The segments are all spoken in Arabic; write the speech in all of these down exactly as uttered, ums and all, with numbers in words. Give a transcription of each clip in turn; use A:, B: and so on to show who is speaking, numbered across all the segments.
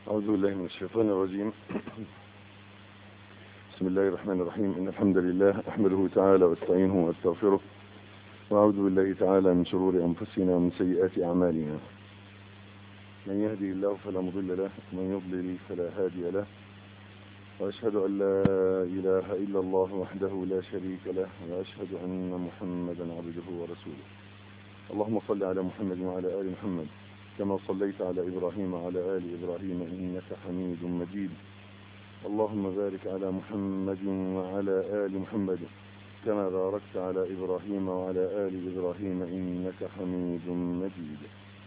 A: أعوذ بالله من الشيطان الرجيم. بسم الله الرحمن الرحيم. إن الحمد لله أحمده تعالى واستعينه واستغفره، وأعوذ بالله تعالى من شرور أنفسنا ومن سيئات أعمالنا. من يهدي الله فلا مضل له ومن يضلل فلا هادي له، وأشهد أن لا إله إلا الله وحده لا شريك له، وأشهد أن محمدا عبده ورسوله. اللهم صل على محمد وعلى آل محمد كما صليت على إبراهيم وعلى آل إبراهيم إنك حميد مجيد. اللهم بارك على محمد وعلى آل محمد كما باركت على إبراهيم وعلى آل إبراهيم إنك حميد مجيد.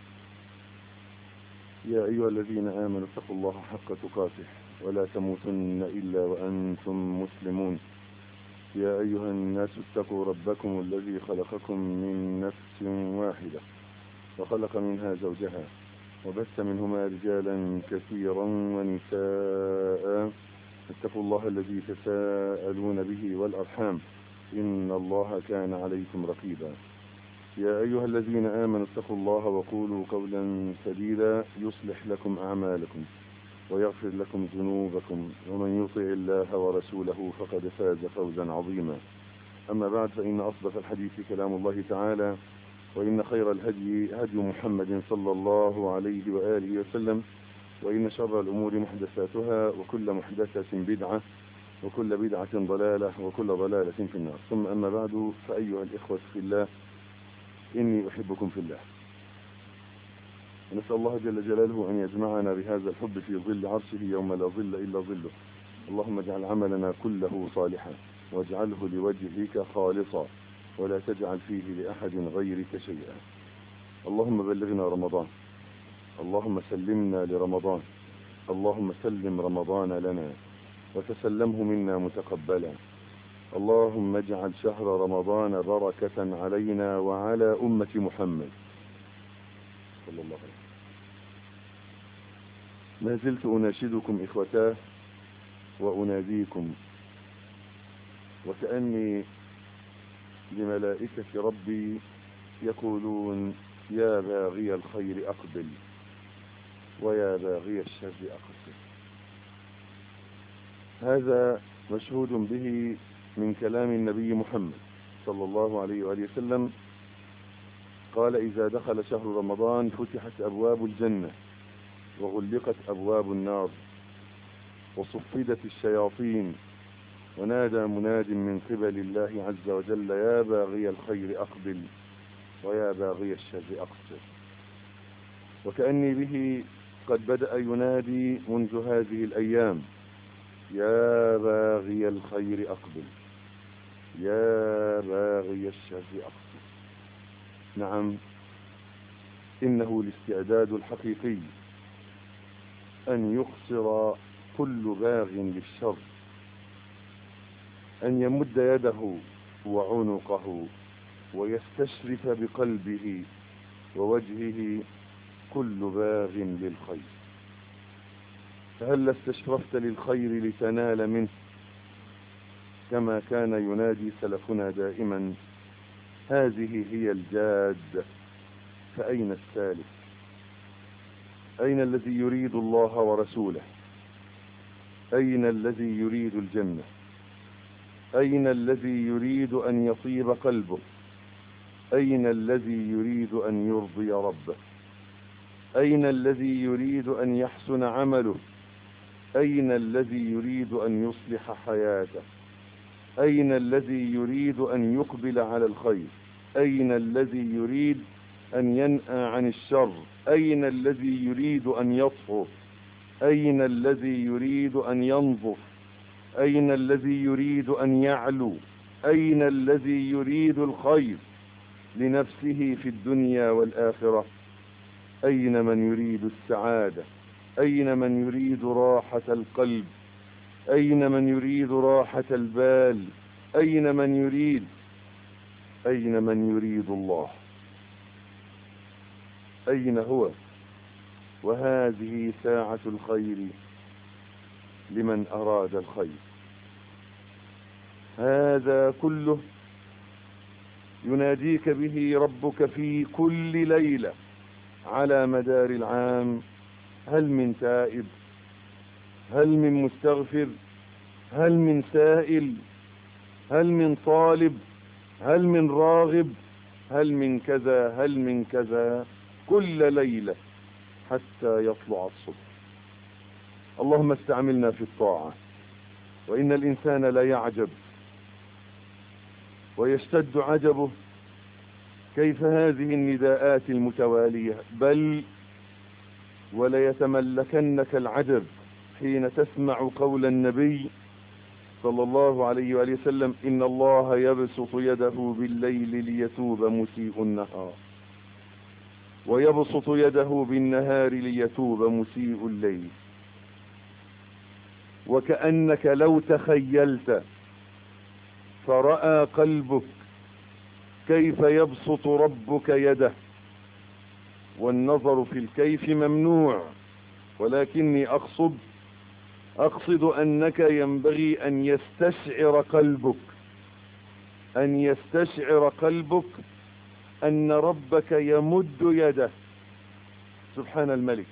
A: يا أيها الذين آمنوا اتقوا الله حق تقاته ولا تموتن إلا وأنتم مسلمون. يا أيها الناس اتقوا ربكم الذي خلقكم من نفس واحدة وخلق منها زوجها وبث منهما رجالا كثيرا ونساء. اتقوا الله الذي تساءلون به والأرحام إن الله كان عليكم رقيبا. يا أيها الذين آمنوا اتقوا الله وقولوا قولا سديدا يصلح لكم أعمالكم ويغفر لكم ذنوبكم، ومن يطع الله ورسوله فقد فاز فوزا عظيما. أما بعد، فإن أصدق الحديث كلام الله تعالى، وإن خير الهدي هدي محمد صلى الله عليه وآله وسلم، وإن شر الأمور محدثاتها، وكل محدثة بدعة، وكل بدعة ضلالة، وكل ضلالة في النار. ثم أما بعد، فأيها الإخوة في الله، إني أحبكم في الله، ونسأل الله جل جلاله أن يجمعنا بهذا الحب في ظل عرشه يوم لا ظل إلا ظله. اللهم اجعل عملنا كله صالحا واجعله لوجهك خالصا ولا تجعل فيه لأحد غيرك شيئا. اللهم بلغنا رمضان، اللهم سلمنا لرمضان، اللهم سلم رمضان لنا وتسلمه منا متقبلا. اللهم اجعل شهر رمضان بركة علينا وعلى أمة محمد صلى الله عليه وسلم. ما زلت أناشدكم إخوتاه وأناديكم، وكأني لملائكة ربي يقولون: يا باغي الخير أقبل ويا باغي الشر أقصر. هذا مشهود به من كلام النبي محمد صلى الله عليه وآله وسلم. قال: إذا دخل شهر رمضان فتحت أبواب الجنة وغلقت أبواب النار وصفدت الشياطين، ونادى مناد من قبل الله عز وجل: يا باغي الخير أقبل ويا باغي الشر أقصر. وكأني به قد بدأ ينادي منذ هذه الأيام: يا باغي الخير أقبل يا باغي الشر أقصر. نعم، إنه الاستعداد الحقيقي أن يقصر كل باغ للشر، أن يمد يده وعنقه ويستشرف بقلبه ووجهه كل باغ للخير. فهل استشرفت للخير لتنال منه؟ كما كان ينادي سلفنا دائما: هذه هي الجادة، فأين السالك؟ أين الذي يريد الله ورسوله؟ أين الذي يريد الجنة؟ أين الذي يريد أن يطيب قلبه؟ أين الذي يريد أن يرضي ربه؟ أين الذي يريد أن يحسن عمله؟ أين الذي يريد أن يصلح حياته؟ أين الذي يريد أن يقبل على الخير؟ أين الذي يريد أن ينأى عن الشر؟ أين الذي يريد أن يطهر؟ أين الذي يريد أن ينظف؟ أين الذي يريد أن يعلو؟ أين الذي يريد الخير لنفسه في الدنيا والآخرة؟ أين من يريد السعادة؟ أين من يريد راحة القلب؟ أين من يريد راحة البال؟ أين من يريد أين من يريد الله؟ أين هو؟ وهذه ساعة الخير لمن أراد الخير. هذا كله يناديك به ربك في كل ليلة على مدار العام: هل من تائب؟ هل من مستغفر؟ هل من سائل؟ هل من طالب؟ هل من راغب؟ هل من كذا؟ هل من كذا؟ كل ليلة حتى يطلع الصبح. اللهم استعملنا في الطاعة. وإن الإنسان لا يعجب ويشتد عجبه كيف هذه النداءات المتوالية، بل وليتملكنك العجب حين تسمع قول النبي صلى الله عليه وآله وسلم: إن الله يبسط يده بالليل ليتوب مسيء النهار، ويبسط يده بالنهار ليتوب مسيء الليل. وكأنك لو تخيلت فرأى قلبك كيف يبسط ربك يده، والنظر في الكيف ممنوع، ولكني أقصد أقصد أنك ينبغي أن يستشعر قلبك أن يستشعر قلبك أن ربك يمد يده سبحان الملك.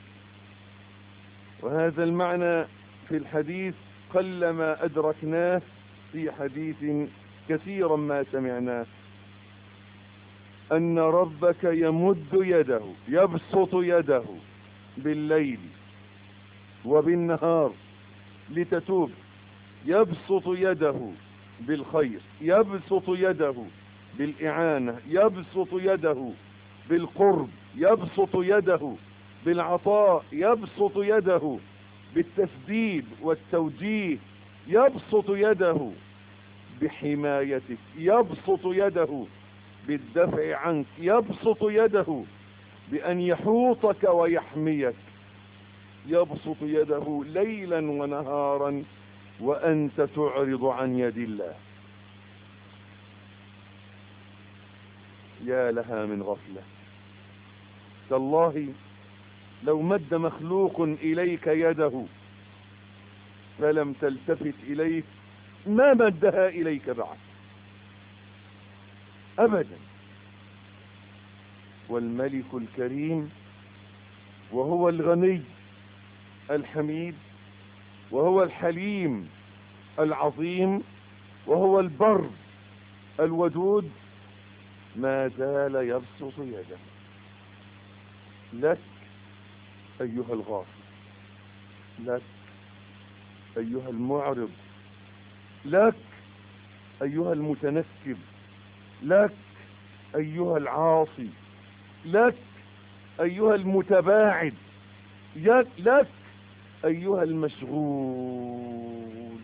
A: وهذا المعنى في الحديث قلما أدركناه في حديث كثيرا ما سمعناه، أن ربك يمد يده، يبسط يده بالليل وبالنهار لتتوب، يبسط يده بالخير، يبسط يده بالإعانة، يبسط يده بالقرب، يبسط يده بالعطاء، يبسط يده بالتسديد والتوجيه، يبسط يده بحمايتك، يبسط يده بالدفع عنك، يبسط يده بأن يحوطك ويحميك، يبسط يده ليلا ونهارا وأنت تعرض عن يد الله. يا لها من غفلة. تالله لو مد مخلوق إليك يده فلم تلتفت إليه ما مدها إليك بعد أبدا. والملك الكريم وهو الغني الحميد، وهو الحليم العظيم، وهو البر الودود، ما زال يبسط يده لك أيها الغافل، لك أيها المعرض، لك أيها المتنكب، لك أيها العاصي، لك أيها المتباعد، لك أيها المشغول،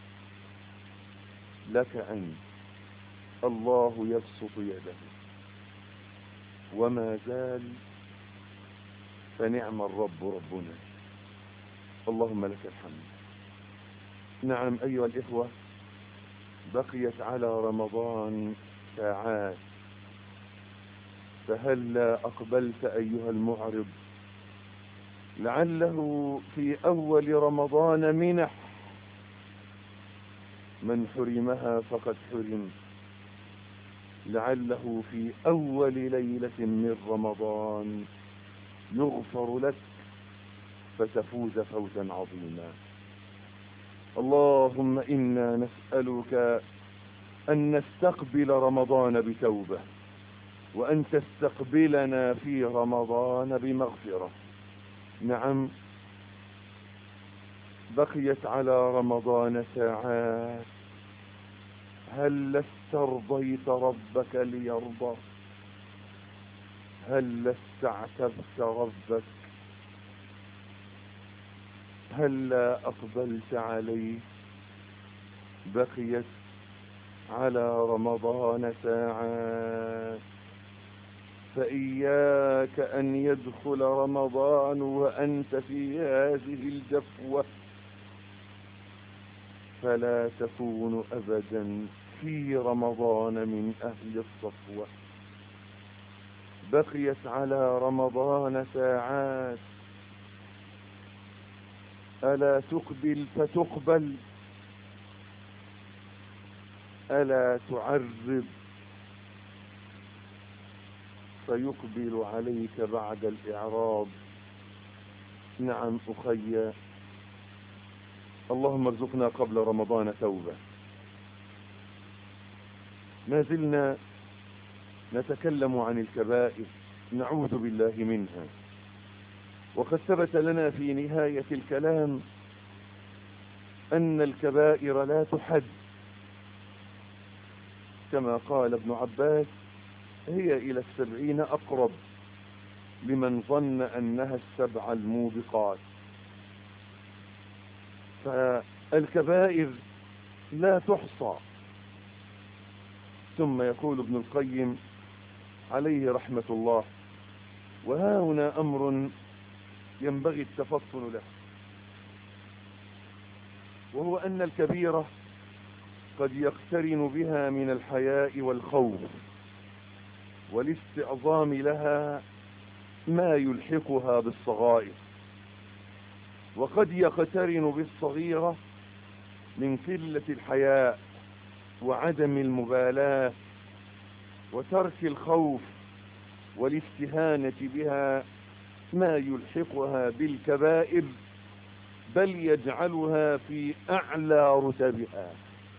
A: لك أنت. الله يبسط يده وما زال، فنعم الرب ربنا. اللهم لك الحمد. نعم أيها الإخوة، بقيت على رمضان ساعات، فهلا أقبلت أيها المعرض؟ لعله في أول رمضان منح، من حرمها فقد حرم. لعله في أول ليلة من رمضان يغفر لك فتفوز فوزا عظيما. اللهم إنا نسألك أن نستقبل رمضان بتوبة، وأن تستقبلنا في رمضان بمغفرة. نعم بقيت على رمضان ساعات، هل استرضيت ربك ليرضى؟ هل استعتبت ربك؟ هل أقبلت عليه؟ بقيت على رمضان ساعات، فإياك أن يدخل رمضان وأنت في هذه الجفوة، فلا تكون أبدا في رمضان من أهل الصفوة. بقيت على رمضان ساعات، ألا تقبل فتقبل؟ ألا تعرض فيقبل عليك بعد الإعراض؟ نعم أخي، اللهم ارزقنا قبل رمضان توبة. ما زلنا نتكلم عن الكبائر، نعوذ بالله منها. وقد ثبت لنا في نهاية الكلام أن الكبائر لا تحد، كما قال ابن عباس: هي إلى السبعين أقرب لمن ظن أنها السبع الموبقات. فالكبائر لا تحصى. ثم يقول ابن القيم عليه رحمة الله: وها هنا أمر ينبغي التفطن له، وهو أن الكبيرة قد يقترن بها من الحياء والخوف والاستعظام لها ما يلحقها بالصغائر، وقد يقترن بالصغيرة من قلة الحياء وعدم المبالاة وترك الخوف والاستهانة بها ما يلحقها بالكبائر، بل يجعلها في أعلى رتبها.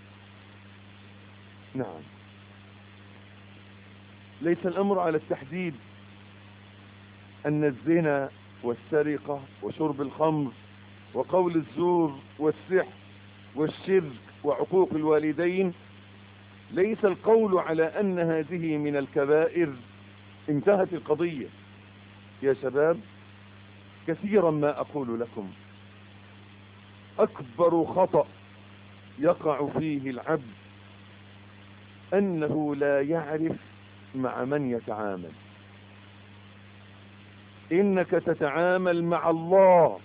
A: نعم، ليس الأمر على التحديد أن الزنا والسرقة وشرب الخمر وقول الزور والسحر والشرك وعقوق الوالدين، ليس القول على أن هذه من الكبائر. انتهت القضية يا شباب. كثيرا ما أقول لكم: أكبر خطأ يقع فيه العبد أنه لا يعرف مع من يتعامل. إنك تتعامل مع الله،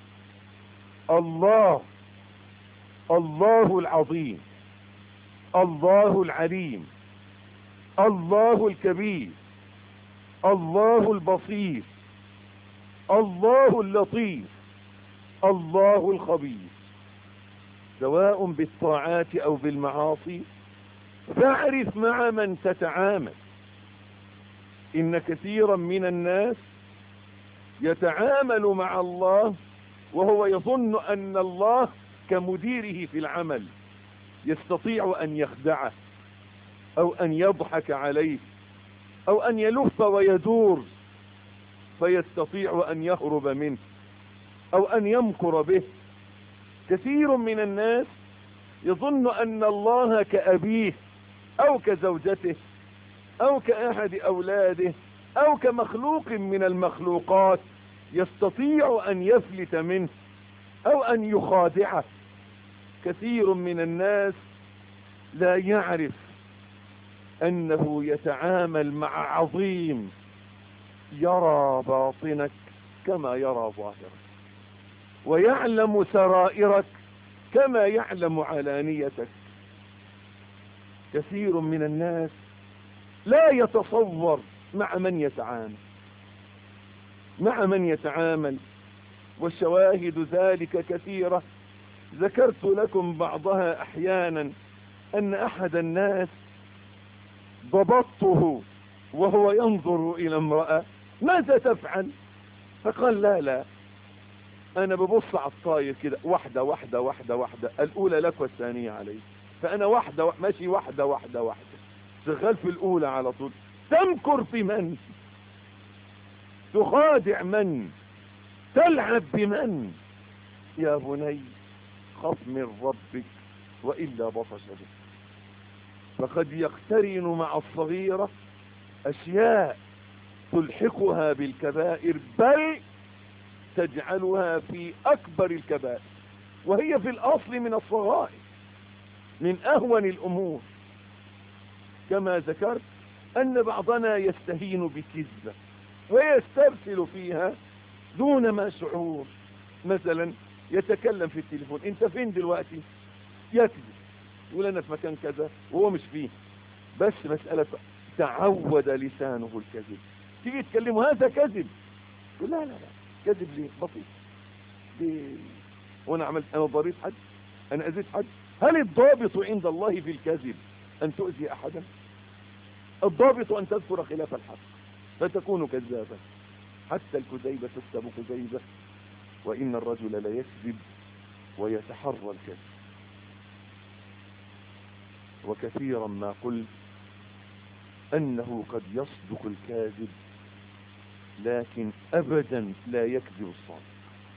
A: الله الله العظيم، الله العليم، الله الكبير، الله البصير، الله اللطيف، الله الخبير، سواء بالطاعات أو بالمعاصي. فاعرف مع من تتعامل. إن كثيرا من الناس يتعامل مع الله وهو يظن أن الله كمديره في العمل، يستطيع أن يخدعه أو أن يضحك عليه أو أن يلف ويدور فيستطيع أن يهرب منه أو أن يمكر به. كثير من الناس يظن أن الله كأبيه أو كزوجته أو كأحد أولاده أو كمخلوق من المخلوقات، يستطيع أن يفلت منه أو أن يخادعه. كثير من الناس لا يعرف أنه يتعامل مع عظيم يرى باطنك كما يرى ظاهرك، ويعلم سرائرك كما يعلم علانيتك. كثير من الناس لا يتصور مع من يتعامل مع من يتعامل والشواهد ذلك كثيرة. ذكرت لكم بعضها أحيانا. أن أحد الناس ضبطته وهو ينظر إلى امرأة: ماذا تفعل؟ فقال: لا لا أنا ببص على الطاير كده، واحدة واحدة واحدة واحدة، الأولى لك والثانية عليك، فأنا واحدة ماشي واحدة واحدة واحدة، شغال في الأولى على طول. تمكر في من؟ تخادع من؟ تلعب بمن؟ يا بني خف من ربك وإلا بطش بك. فقد يقترن مع الصغيرة أشياء تلحقها بالكبائر، بل تجعلها في أكبر الكبائر، وهي في الأصل من الصغائر، من أهون الأمور. كما ذكرت أن بعضنا يستهين بكذبة ويسترسل فيها دون ما شعور. مثلا يتكلم في التليفون: انت فين دلوقتي؟ يكذب، يقول انا في مكان كذا وهو مش فيه. بس مسألة تعود لسانه الكذب. تيجي تكلمه: هذا كذب. يقول: لا لا لا كذب ليه؟ بسيط. ليه؟ وانا عملت انا ضريت حد؟ انا اذيت حد؟ هل الضابط عند الله في الكذب ان تؤذي احدا؟ الضابط ان تذكر خلاف الحق فتكون كذابا. حتى الكذيبة تكتب كذيبة، وإن الرجل لا يكذب ويتحرى الكذب. وكثيرا ما قلت أنه قد يصدق الكاذب، لكن أبدا لا يكذب الصادق،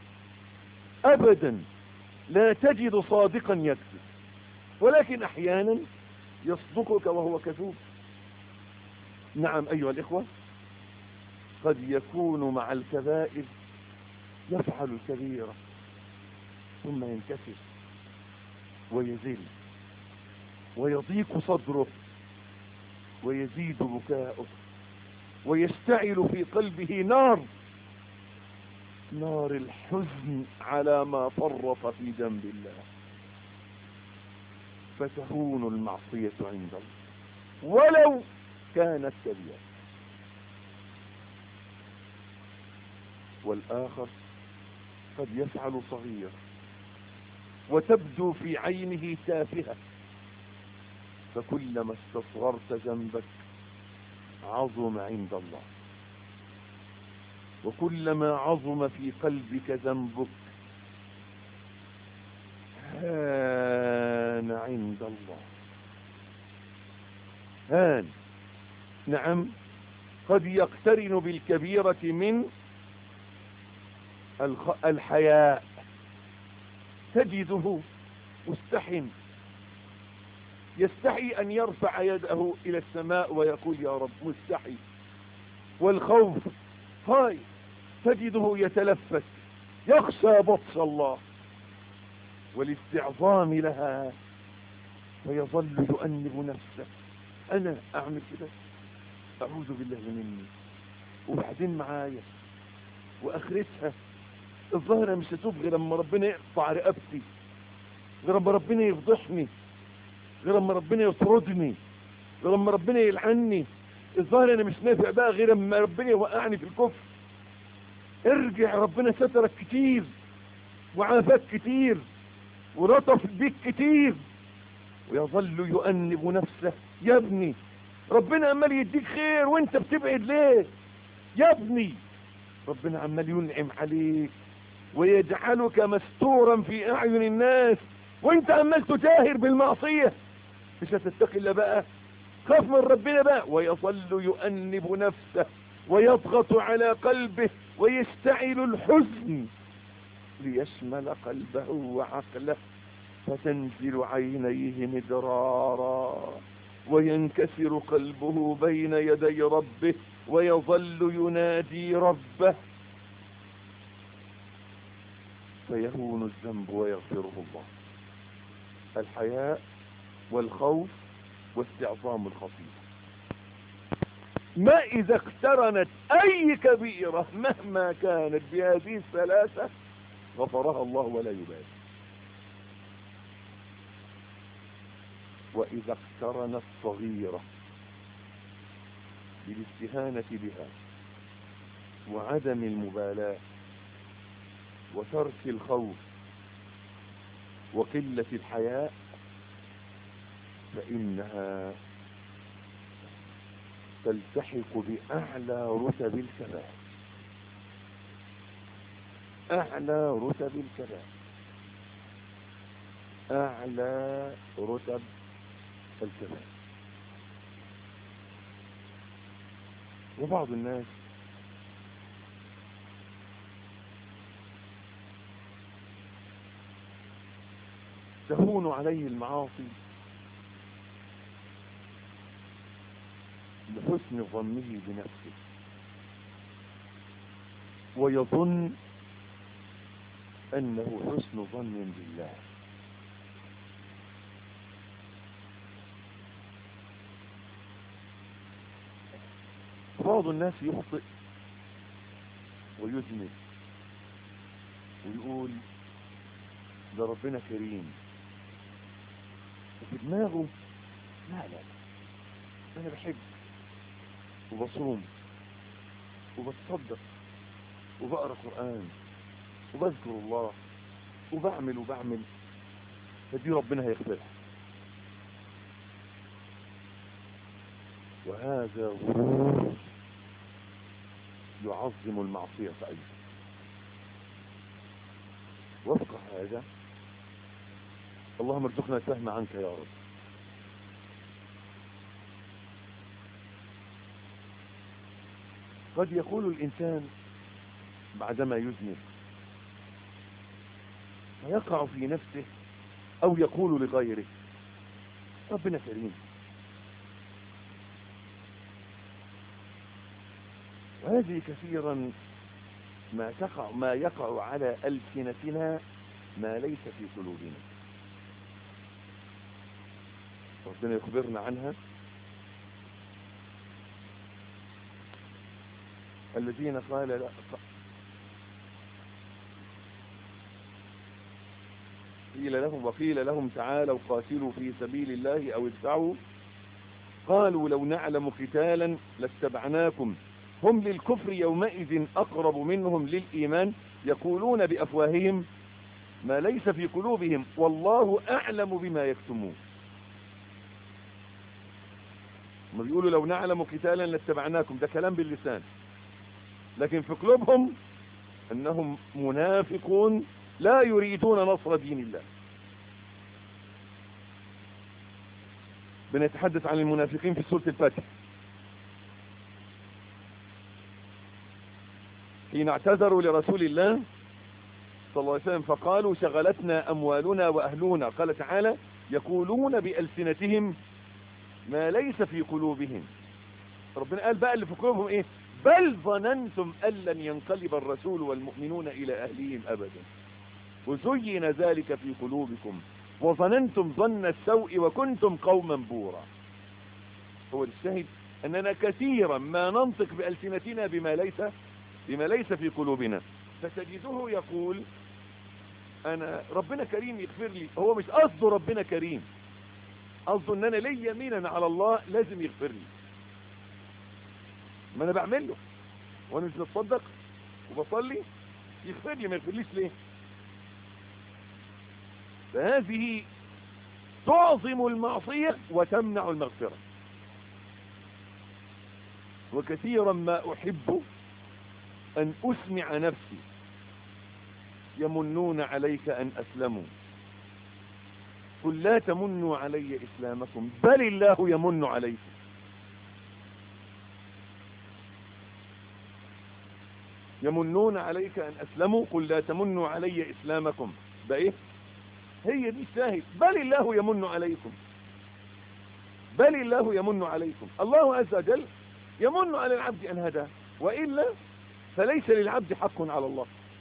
A: أبدا لا تجد صادقا يكذب، ولكن أحيانا يصدقك وهو كذوب. نعم أيها الإخوة، قد يكون مع الكبائر يفعل الكبيرة ثم ينكسر ويزل ويضيق صدره ويزيد بكاؤه ويشتعل في قلبه نار نار الحزن على ما فرط في ذنب الله، فتهون المعصية عند الله ولو كانت كبيرة. والآخر قد يفعل صغير وتبدو في عينه تافهة، فكلما استصغرت ذنبك عظم عند الله، وكلما عظم في قلبك ذنبك هان عند الله. هان، نعم، قد يقترن بالكبيرة من الحياء، تجده مستحن، يستحي أن يرفع يده إلى السماء ويقول يا رب، مستحي. والخوف هاي تجده يتلفت، يخشى بطش الله والاستعظام لها، فيظل يؤنب نفسه، أنا أعمل كده، أعوذ بالله مني، وبعدين معايا وآخرتها الظاهرة مش هتوب غير لما ربنا يقطع رقبتي، غير لما ربنا يفضحني، غير لما ربنا يطردني، غير لما ربنا يلعني. الظاهر انا مش نافع بقى غير لما ربنا يوقعني في الكفر. ارجع، ربنا سترك كتير وعافاك كتير ولطف بيك كتير. ويظل يؤنب نفسه، يا ابني ربنا عمال يديك خير وانت بتبعد ليه؟ يا ابني ربنا عمال ينعم عليك ويجعلك مستورا في اعين الناس وانت عمال تجاهر بالمعصية. مش هتتقي الا بقى؟ خاف من ربنا بقى. ويظل يؤنب نفسه ويضغط على قلبه ويشتعل الحزن ليشمل قلبه وعقله، فتنزل عينيه مدرارا وينكسر قلبه بين يدي ربه ويظل ينادي ربه، فيهون الذنب ويغفره الله. الحياء والخوف واستعظام الخطيئة، ما إذا اقترنت أي كبيرة مهما كانت بهذه الثلاثة غفرها الله ولا يبالي. وإذا اقترنت صغيرة بالاستهانة بها وعدم المبالاة وترك الخوف وقلة الحياء فإنها تلتحق بأعلى رتب الكبائر، أعلى رتب الكبائر، أعلى رتب الكبائر. وبعض الناس تهون عليه المعاصي لحسن ظنه بنفسه، ويظن أنه حسن ظن بالله. بعض الناس يخطئ ويذنب ويقول ده ربنا كريم، وفي دماغه لا لا أنا بحب وبصوم وبتصدق وبقرأ قرآن وبذكر الله وبعمل وبعمل، فدي ربنا هيغفرها. وهذا غرور يعظم المعصية أيضا. وفق هذا اللهم ارزقنا الفهم عنك يا رب. قد يقول الإنسان بعدما يذنب فيقع في نفسه أو يقول لغيره ربنا كريم، وهذه كثيرا ما تقع ما يقع على ألسنتنا ما ليس في قلوبنا. ربنا يخبرنا عنها: الذين قال لا قيل لهم وقيل لهم تعالوا قاتلوا في سبيل الله أو ادفعوا قالوا لو نعلم قتالا لاتبعناكم هم للكفر يومئذ أقرب منهم للإيمان يقولون بأفواههم ما ليس في قلوبهم والله أعلم بما يكتمون. ما بيقولوا لو نعلم قتالا لاتبعناكم، ده كلام باللسان، لكن في قلوبهم أنهم منافقون لا يريدون نصر دين الله. بنتحدث عن المنافقين في سورة الفاتحة حين اعتذروا لرسول الله صلى الله عليه وسلم فقالوا شغلتنا أموالنا وأهلنا. قال تعالى: يقولون بألسنتهم ما ليس في قلوبهم. ربنا قال بقى اللي في قلوبهم ايه؟ بل ظننتم أن لن ينقلب الرسول والمؤمنون إلى أهليهم أبدا وزين ذلك في قلوبكم وظننتم ظن السوء وكنتم قوما بورا. هو الشاهد أننا كثيرا ما ننطق بألسنتنا بما ليس بما ليس في قلوبنا. فتجده يقول أنا ربنا كريم يغفر لي، هو مش قصده ربنا كريم، قصده أن أنا لي يمينا على الله لازم يغفر لي. ما أنا بعمل له وأنا مش بتصدق وبصلي يغفر لي، ما يغفرليش ليه؟ فهذه تعظم المعصية وتمنع المغفرة. وكثيرا ما أحب أن أسمع نفسي يمنون عليك أن أسلموا قل لا تمنوا علي إسلامكم بل الله يمن عليكم. يمنون عليك أن أسلموا قل لا تمنوا علي إسلامكم بإيه؟ هي دي الشاهد، بل الله يمن عليكم، بل الله يمن عليكم. الله عز وجل يمن على العبد أن هداه، وإلا فليس للعبد حق على الله.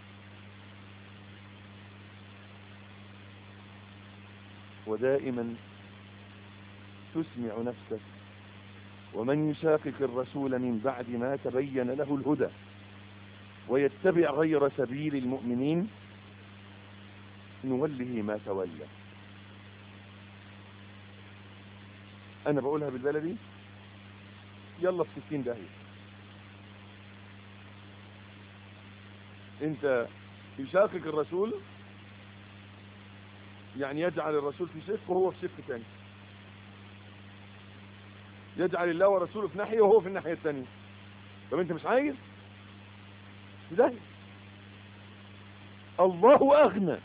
A: ودائما تسمع نفسك ومن يشاقق الرسول من بعد ما تبين له الهدى ويتبع غير سبيل المؤمنين نوله ما تولى. انا بقولها بالبلدي يلا في ستين داهية. انت يشاقق الرسول يعني يجعل الرسول في شق وهو في شق ثاني، يجعل الله ورسوله في ناحية وهو في الناحية الثانية. طب انت مش عايز ده؟ الله اغنى.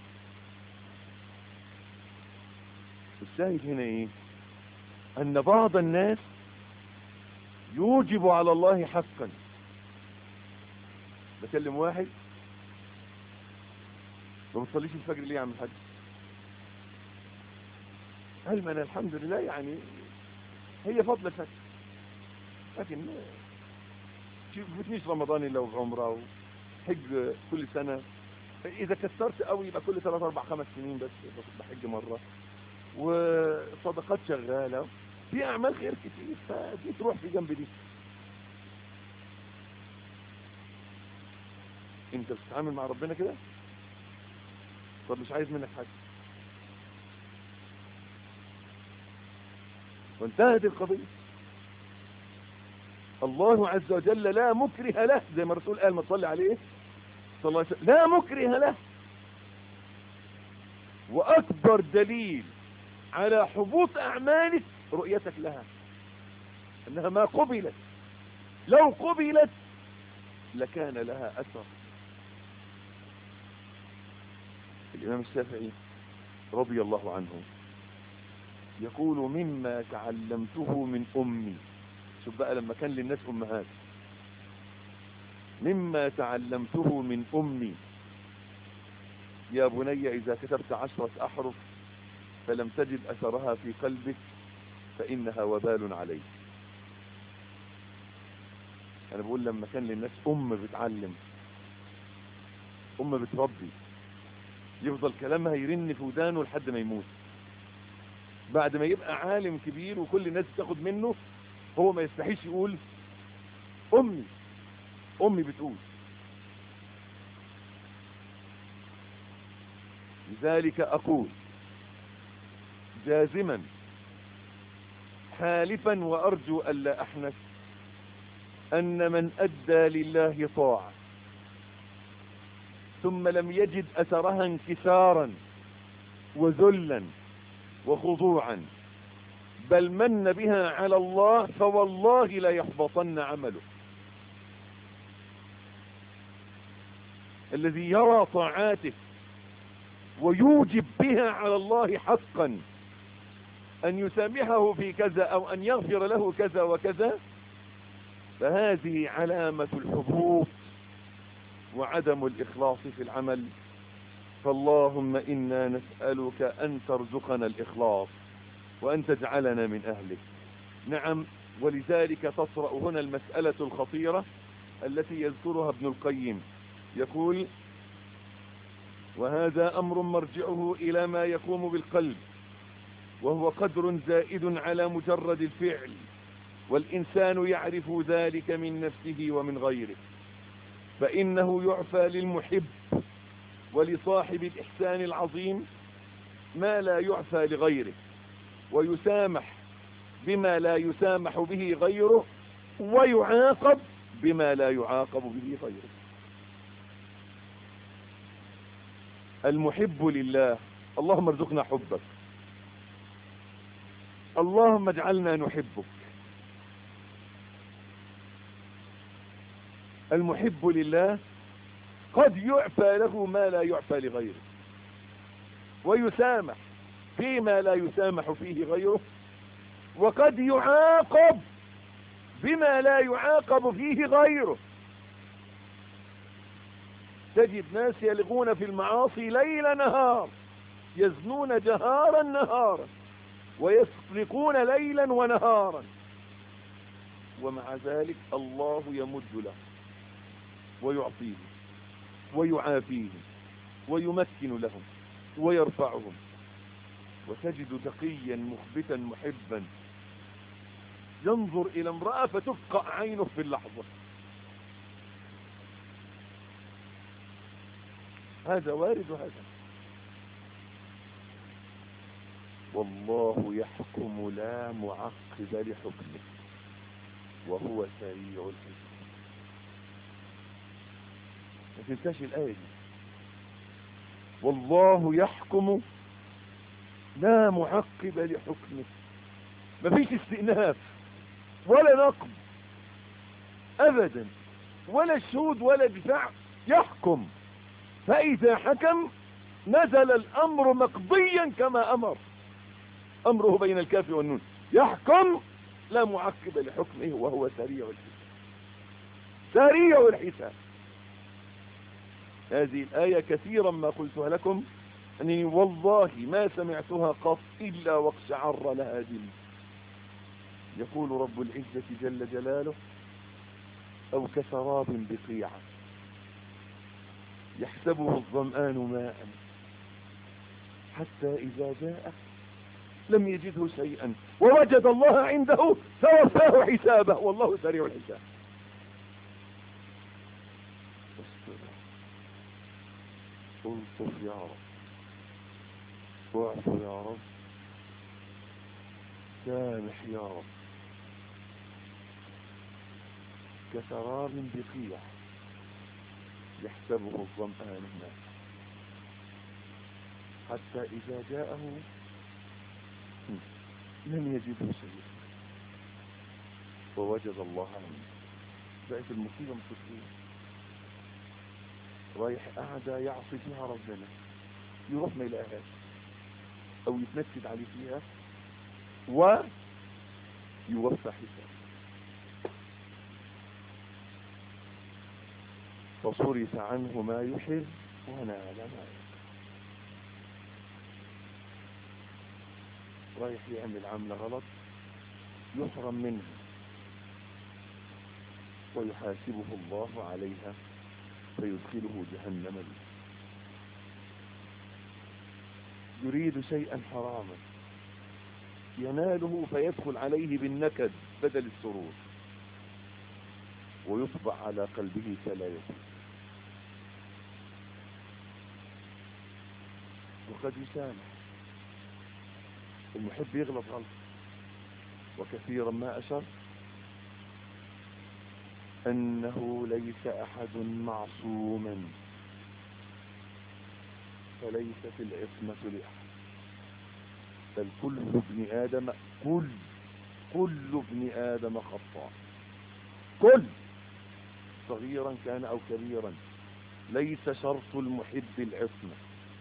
A: الشاهد هنا ايه؟ ان بعض الناس يوجب على الله حقا. بكلم واحد ما بتصليش الفجر ليه يا عم الحاج؟ قال ما انا الحمد لله يعني هي فضل الفجر، لكن ما بتنيش رمضان الا وعمره وحج كل سنه، اذا كثرت قوي يبقى كل ثلاث اربع خمس سنين بس بحج مره، وصدقات شغاله في اعمال خير كتير، فدي تروح في جنب دي. انت بتتعامل مع ربنا كده؟ طب مش عايز منك حاجه، وانتهت القضيه. الله عز وجل لا مكره له، زي ما الرسول قال ما تصلي عليه صلى الله عليه وسلم، لا مكره له. واكبر دليل على حبوط اعمالك رؤيتك لها، انها ما قبلت، لو قبلت لكان لها اثر. الامام الشافعي رضي الله عنه يقول مما تعلمته من أمي. شوف بقى لما كان للناس أمهات. مما تعلمته من أمي يا بني إذا كتبت عشرة أحرف فلم تجد أثرها في قلبك فإنها وبال عليك. أنا بقول لما كان للناس أم بتعلم، أم بتربي، يفضل كلامها يرن في ودانه لحد ما يموت. بعد ما يبقى عالم كبير وكل الناس تاخد منه، هو ما يستحيش يقول أمي أمي بتقول. لذلك أقول جازما حالفا وأرجو ألا أحنث أن من أدى لله طاعة ثم لم يجد أثرها انكسارا وذلا وخضوعا بل من بها على الله فوالله لا يحبطن عمله. الذي يرى طاعاته ويوجب بها على الله حقا أن يسامحه في كذا أو أن يغفر له كذا وكذا، فهذه علامة الحبوط وعدم الإخلاص في العمل. فاللهم إنا نسألك أن ترزقنا الإخلاص وأن تجعلنا من أهله. نعم، ولذلك تطرأ هنا المسألة الخطيرة التي يذكرها ابن القيم. يقول وهذا أمر مرجعه إلى ما يقوم بالقلب وهو قدر زائد على مجرد الفعل، والإنسان يعرف ذلك من نفسه ومن غيره، فإنه يعفى للمحب ولصاحب الإحسان العظيم ما لا يعفى لغيره، ويسامح بما لا يسامح به غيره، ويعاقب بما لا يعاقب به غيره. المحب لله، اللهم ارزقنا حبك، اللهم اجعلنا نحبك. المحب لله قد يعفى له ما لا يعفى لغيره، ويسامح فيما لا يسامح فيه غيره، وقد يعاقب بما لا يعاقب فيه غيره. تجد ناس يلغون في المعاصي ليل نهار، يزنون جهارا نهارا، ويسرقون ليلا ونهارا، ومع ذلك الله يمد له ويعطيه ويعافيه ويمكن لهم ويرفعهم. وتجد تقيا مخبتا محبا ينظر إلى امرأة فتفقع عينه في اللحظة. هذا وارد هذا. والله يحكم لا معقب لحكمه وهو سريع الحساب. ما تنساش الآية دي. والله يحكم لا معقب لحكمه. مفيش استئناف ولا نقد أبدا، ولا شهود ولا دفاع. يحكم، فإذا حكم نزل الأمر مقضيا كما أمر. أمره بين الكاف والنون. يحكم لا معقب لحكمه وهو سريع الحساب. سريع الحساب. هذه الآية كثيرا ما قلتها لكم أنني والله ما سمعتها قط إلا واقشعر لها جلدي. يقول رب العزة جل جلاله أو كسراب بقيعة يحسبه الظمآن ماء حتى إذا جاء لم يجده شيئا ووجد الله عنده فوفاه حسابه والله سريع الحساب. الطف يا رب، واعف يا رب، سامح يا رب. كسراب بقيع يحسبه الظمآن ماء حتى إذا جاءه لم يجده شيئا ووجد الله عنده. بقت المصيبة مصيبة. رايح قاعدة يعصي فيها ربنا، يروح ما يلاقيهاش، او يتنكد عليه فيها ويوفى حساب. فصرف عنه ما يحب ونال ما يكره. رايح يعمل عملة غلط يحرم منها ويحاسبه الله عليها فيدخله جهنم به. يريد شيئا حراما يناله فيدخل عليه بالنكد بدل السرور ويطبع على قلبه فلا يتوب. وقد يسامح. المحب يغلط غلط، وكثيرا ما أشر أنه ليس أحد معصوما، فليست العصمة لأحد، بل كل ابن آدم كل كل ابن آدم خطاء، كل صغيرا كان أو كبيرا. ليس شرط المحب العصمة،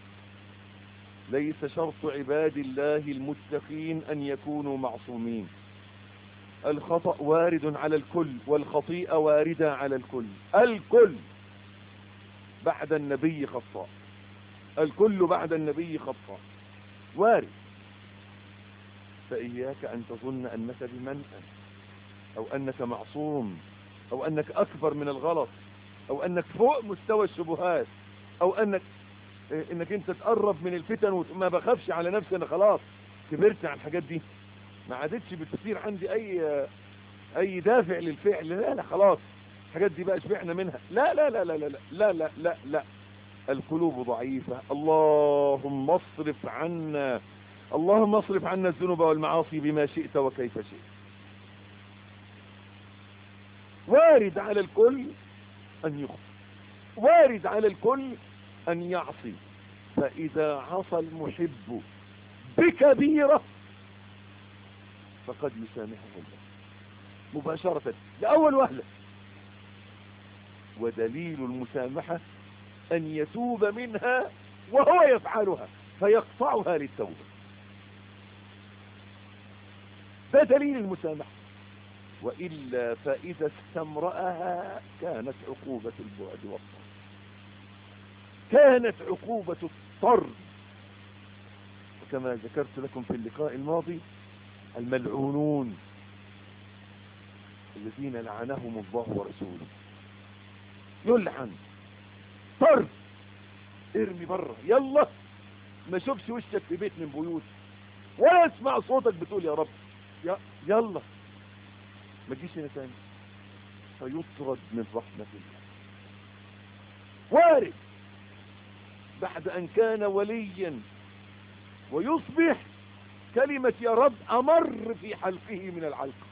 A: ليس شرط عباد الله المتقين أن يكونوا معصومين. الخطأ وارد على الكل والخطيئة واردة على الكل. الكل بعد النبي خطاء، الكل بعد النبي خطاء وارد. فإياك أن تظن أنك بمنأى أو أنك معصوم أو أنك أكبر من الغلط أو أنك فوق مستوى الشبهات أو أنك انك انت تقرب من الفتن وما بخافش على نفسي، انا خلاص كبرت على الحاجات دي، ما عادتش بتصير عندي اي اي دافع للفعل. لا لا خلاص الحاجات دي بقى شبعنا منها. لا لا لا لا لا لا لا لا لا القلوب ضعيفة. اللهم اصرف عنا اللهم اصرف عنا الذنوب والمعاصي بما شئت وكيف شئت. وارد على الكل ان يخطئ، وارد على الكل أن يعصي. فإذا عصى المحب بكبيرة فقد يسامحه الله مباشرة لأول وهلة. ودليل المسامحة أن يتوب منها وهو يفعلها فيقطعها للتوبة. ده دليل المسامحة. وإلا فإذا استمرأها كانت عقوبة البعد والطرد، كانت عقوبة الطرد. وكما ذكرت لكم في اللقاء الماضي الملعونون الذين لعنهم الله ورسوله يلعن طرد، ارمي بره، يلا ما شوفش وشك في بيت من بيوت ولا اسمع صوتك بتقول يا رب، يلا ما تجيش هنا تاني، فيطرد من رحمة الله. وارد بعد ان كان وليا ويصبح كلمة يا رب امر في حلقه من العلقة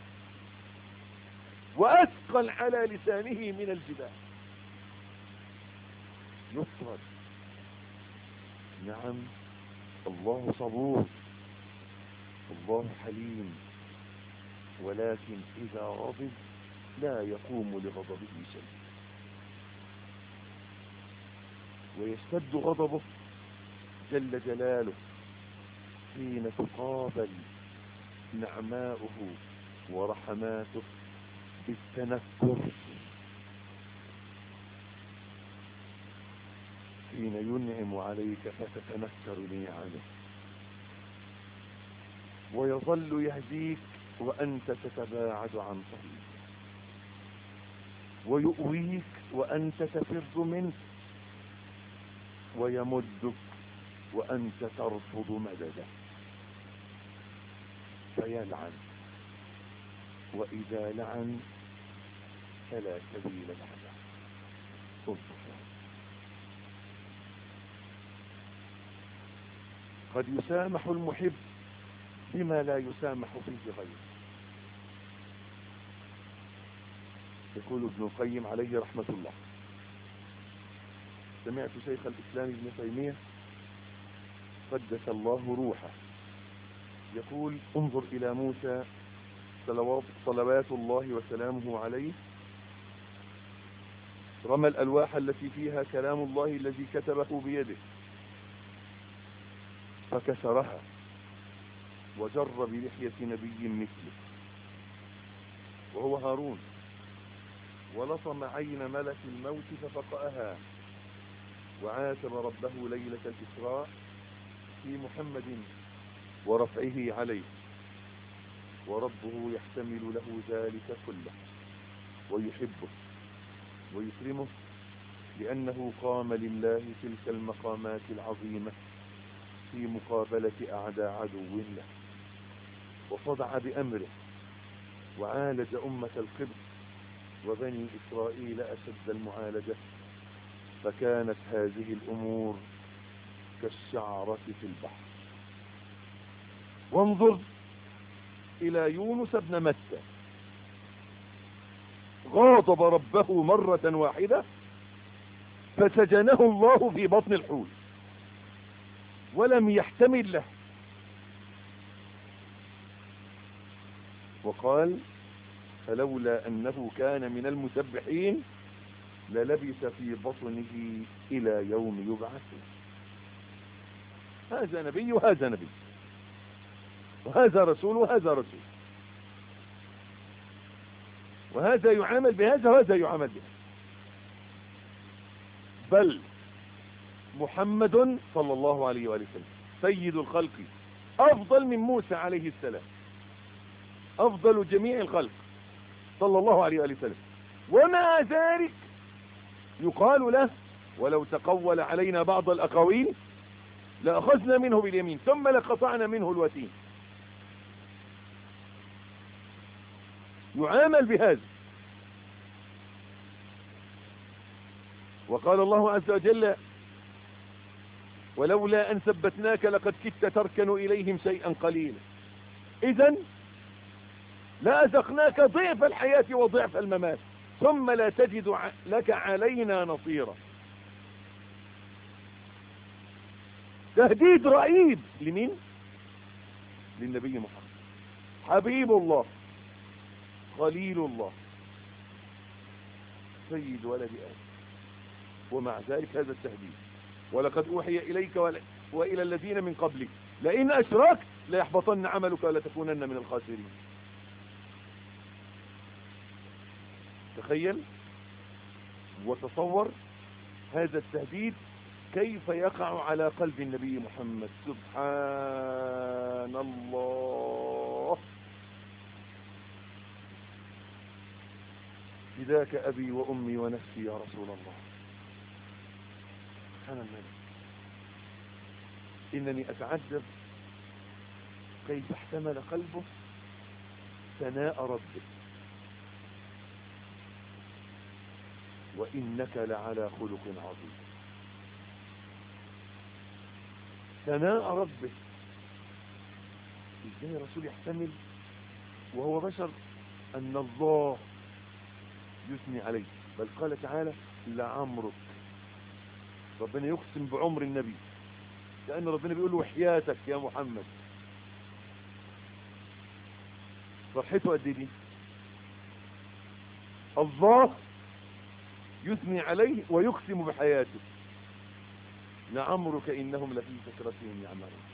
A: واثقل على لسانه من الجبال، يطرد. نعم الله صبور، الله حليم، ولكن اذا غضب لا يقوم لغضبه شيء، ويشتد غضبه جل جلاله حين تقابل نعماؤه ورحماته بالتنكر، حين ينعم عليك فتتنكر لنعمه، ويظل يهديك وأنت تتباعد عن طريقه، ويؤويك وأنت تفر منه، ويمدك وأنت ترفض مدده، فيلعن. وإذا لعن فلا سبيل له. قد يسامح المحب بما لا يسامح فيه غيره. يقول ابن القيم عليه رحمة الله: سمعت شيخ الإسلام ابن تيمية قدس الله روحه يقول: انظر إلى موسى صلوات, صلوات الله وسلامه عليه، رمى الألواح التي فيها كلام الله الذي كتبه بيده فكسرها وجر بلحية نبي مثله وهو هارون، ولطم عين ملك الموت ففقأها، وعاتب ربه ليلة الإسراء في محمد ورفعه عليه، وربه يحتمل له ذلك كله ويحبه ويكرمه، لأنه قام لله تلك المقامات العظيمة في مقابلة أعداء عدو له، وصدع بأمره، وعالج أمة القبط وبني إسرائيل أشد المعالجة، فكانت هذه الأمور كالشعرة في البحر. وانظر إلى يونس بن متى، غاضب ربه مرة واحدة فسجنه الله في بطن الحوت ولم يحتمل له، وقال فلولا أنه كان من المسبحين للبث في بطنه إلى يوم يبعث. هذا نبي وهذا نبي، وهذا رسول وهذا رسول، وهذا يعامل بهذا وهذا يعامل بهذا. بل محمد صلى الله عليه وآله وسلم سيد الخلق، أفضل من موسى عليه السلام، أفضل جميع الخلق صلى الله عليه وآله وسلم، ومع ذلك يقال له ولو تقول علينا بعض الأقاويل لأخذنا منه باليمين ثم لقطعنا منه الوتين. يعامل بهذا. وقال الله عز وجل ولولا أن ثبتناك لقد كدت تركن إليهم شيئا قليلا. إذن لأذقناك ضعف الحياة وضعف الممات ثم لا تجد لك علينا نصيرا. تهديد رهيب لمين؟ للنبي محمد، حبيب الله، خليل الله، سيد ولد آدم، ومع ذلك هذا التهديد. ولقد أوحي إليك وإلى الذين من قبلك لئن أشركت ليحبطن عملك ولتكونن من الخاسرين. تخيل وتصور هذا التهديد كيف يقع على قلب النبي محمد. سبحان الله. فداك أبي وأمي ونفسي يا رسول الله. سبحان الله. إنني أتعجب كيف احتمل قلبه ثناء ربه. وإنك لعلى خلق عظيم. ثناء ربه. ازاي الرسول يحتمل وهو بشر أن الله يثني عليه؟ بل قال تعالى لعمرك. ربنا يقسم بعمر النبي لأن ربنا بيقول له وحياتك يا محمد. فرحته قد دي. الله يثني عليه ويقسم بحياته. لعمرك إنهم لفي سكرتهم يعملون.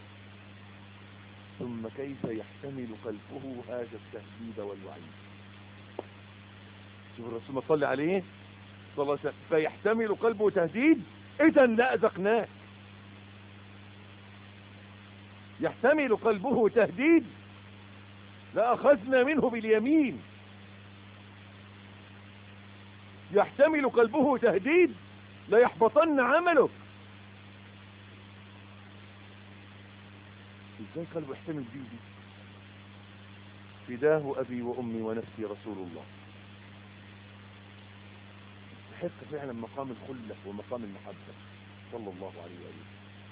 A: ثم كيف يحتمل قلبه هذا التهديد والوعيد؟ شوف الرسول ما صلى عليه صلى الله عليه وسلم. فيحتمل قلبه تهديد إذن لأذقناه. يحتمل قلبه تهديد لأخذنا منه باليمين. يحتمل قلبه تهديد ليحبطن عملك. ازاي قلبه يحتمل دي دي؟ فداه أبي وأمي ونفسي رسول الله. يستحق فعلا مقام الخلة ومقام المحبة صلى الله عليه وآله.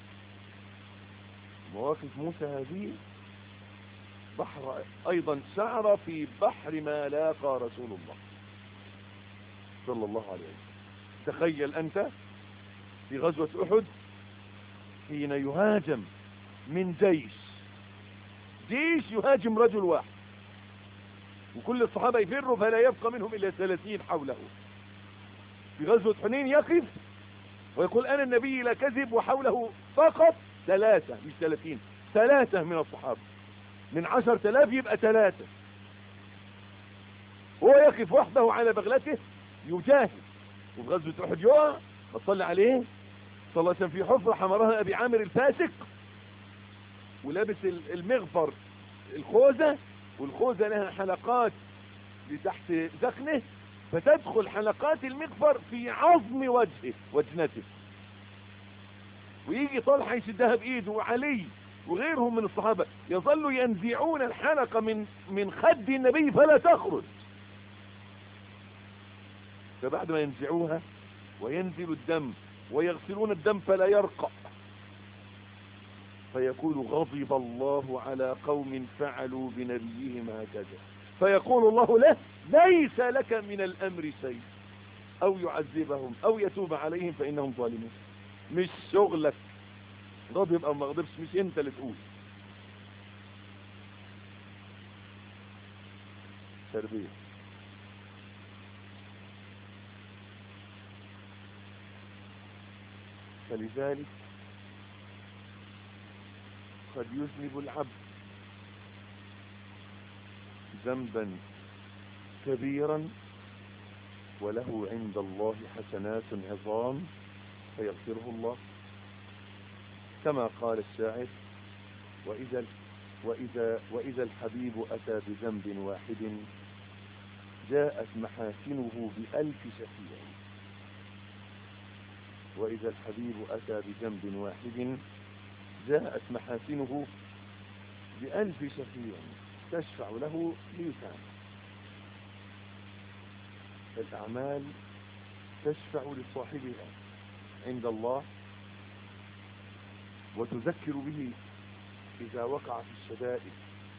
A: مواقف موسى هذه بحر أيضا سعر في بحر ما لاقى رسول الله صلى الله عليه وسلم. تخيل أنت في غزوة أحد حين يهاجم من جيش جيش يهاجم رجل واحد وكل الصحابة يفروا فلا يبقى منهم إلا ثلاثين حوله. في غزوة حنين يقف ويقول أنا النبي لا كذب وحوله فقط ثلاثة مش ثلاثين ثلاثة من الصحابة
B: من عشر تلاف يبقى ثلاثة. هو يقف وحده على بغلته يجاهد، وفي غزوة أحد يقع فصلي عليه صلى الله عليه وسلم في حفرة حمرها أبي عامر الفاسق، ولابس المغفر الخوذة، والخوذة لها حلقات لتحت ذقنه، فتدخل حلقات المغفر في عظم وجهه وجنته، ويجي طلحة يشدها بإيده، وعلي وغيرهم من الصحابة يظلوا ينزعون الحلقة من من خد النبي فلا تخرج. فبعد ما ينزعوها وينزل الدم ويغسلون الدم فلا يرقى، فيقول غضب الله على قوم فعلوا بنبيهم هكذا، فيقول الله له ليس لك من الأمر شيء، أو يعذبهم أو يتوب عليهم فإنهم ظالمون. مش شغلك غضب أو ما غضبش، مش أنت اللي تقول. تربية. فلذلك قد يذنب العبد ذنبا كبيرا وله عند الله حسنات عظام فيغفره الله، كما قال الشاعر وإذا, وإذا, وإذا الحبيب أتى بذنب واحد جاءت محاسنه بألف شفيع. وإذا الحبيب أتى بذنب واحد جاءت محاسنه بألف شفيع تشفع له لسان. الأعمال تشفع لصاحبها عند الله وتذكر به إذا وقع في الشدائد.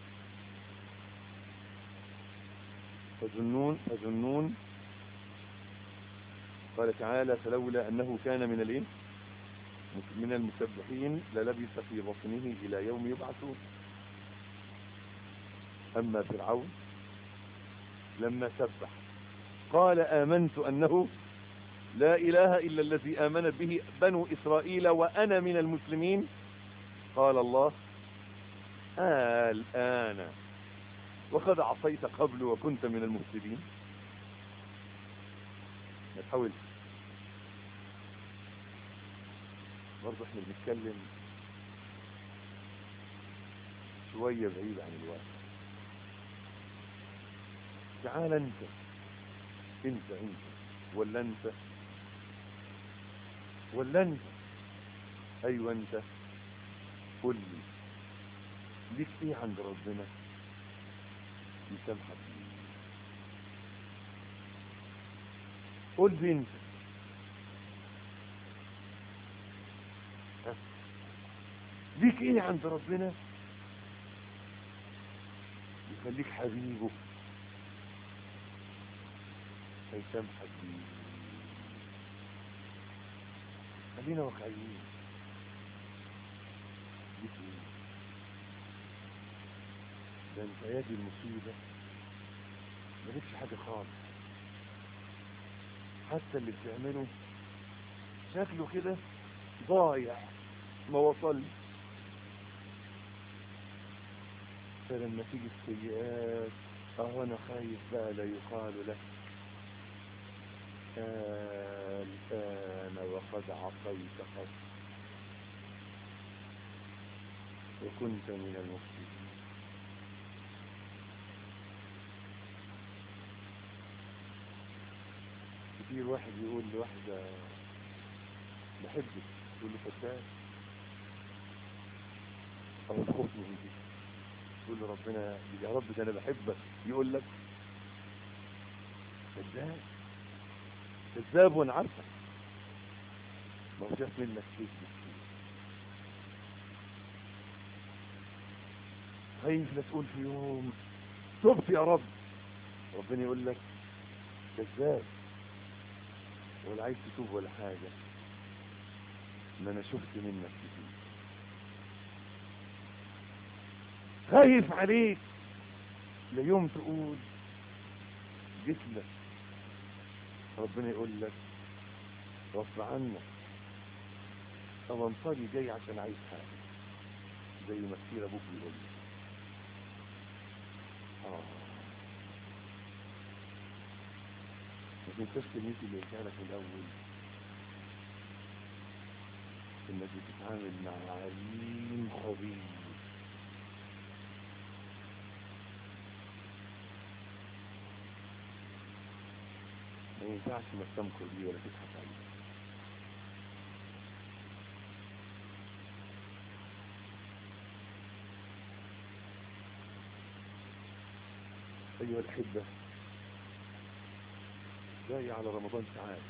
B: فذنون فذنون قال تعالى فلولا أنه كان من الإيه من المسبحين للبث في بطنه إلى يوم يبعثون. أما فرعون لما سبح قال آمنت أنه لا إله إلا الذي آمنت به بنو إسرائيل وأنا من المسلمين. قال الله الآن وقد عصيت قبل وكنت من المفسدين. نحاول برضه احنا بنتكلم شوية بعيد عن الواقع. تعال انت انت انت ولا انت ولا انت ايوه انت قل لي ليك ايه عند ربنا يسامحك فيه؟ قل لي انت ليك ايه عند ربنا يخليك حبيبه هيسامحك بيه؟ خلينا واقعيين. ليك ايه؟ ده انت يا دي المصيبه مالكش حاجه خالص، حتى اللي بتعمله شكله كده ضايع ما وصل. فلما تيجي السيئات اه انا خايف بقى لا يقال لك الآن وقد عصيت قبل وكنت من المفسدين. كتير واحد يقول لواحدة بحبك تقول له فتاة او الخوف من دي، تقول له ربنا يا رب ده انا بحبك، يقول لك كذاب كذاب وانا عارفه ما هو شاف منك كذب كتير. خايف لا تقول في يوم تبت يا رب، ربنا يقول لك كذاب ولا عايز تتوب ولا حاجه، ما انا شفت منك كتير. خايف عليك ليوم تقول جيت لك، ربنا يقول لك غصب عنك طب انصاري جاي عشان عايز حاجه، زي ما كتير ابوك بيقول لك اه ما تنساش كلمتي اللي قلتها لك من الاول، انك بتتعامل مع عليم خبير. ما ينفعش ما تمكر بيه ولا تضحك عليه. ايها الاحبه، جاي على رمضان تعال،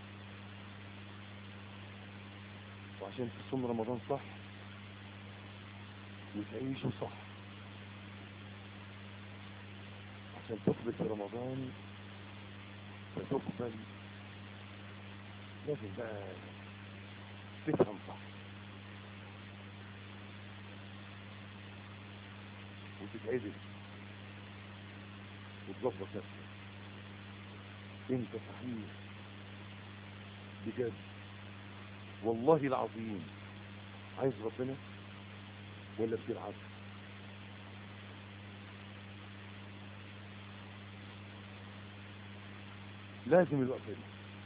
B: وعشان تصوم رمضان صح وتعيشه صح، عشان تقبل في رمضان فتقبل، لازم بقى تفهم صح وتتعدل وتظبط نفسك. انت صحيح بجد والله العظيم عايز ربنا ولا بتلعب؟ لازم الوقت ده،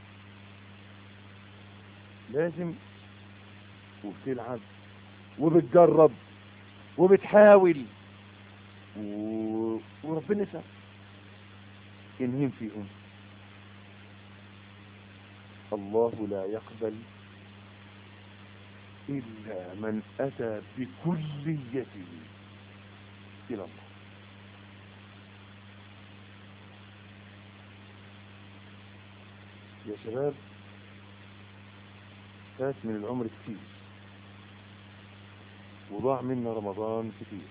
B: لازم، وبتلعب وبتجرب وبتحاول و... وربنا يسعدك. انهم فيهم الله لا يقبل إلا من أتى بكليته إلى الله. يا شباب، فات من العمر كتير وضاع منا رمضان كتير،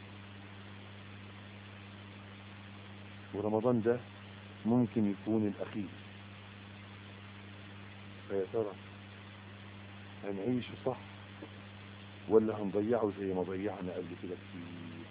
B: ورمضان ده ممكن يكون الأخير. فيا ترى هنعيشه صح ولا هنضيعه زي ما ضيعنا قبل كده كتير؟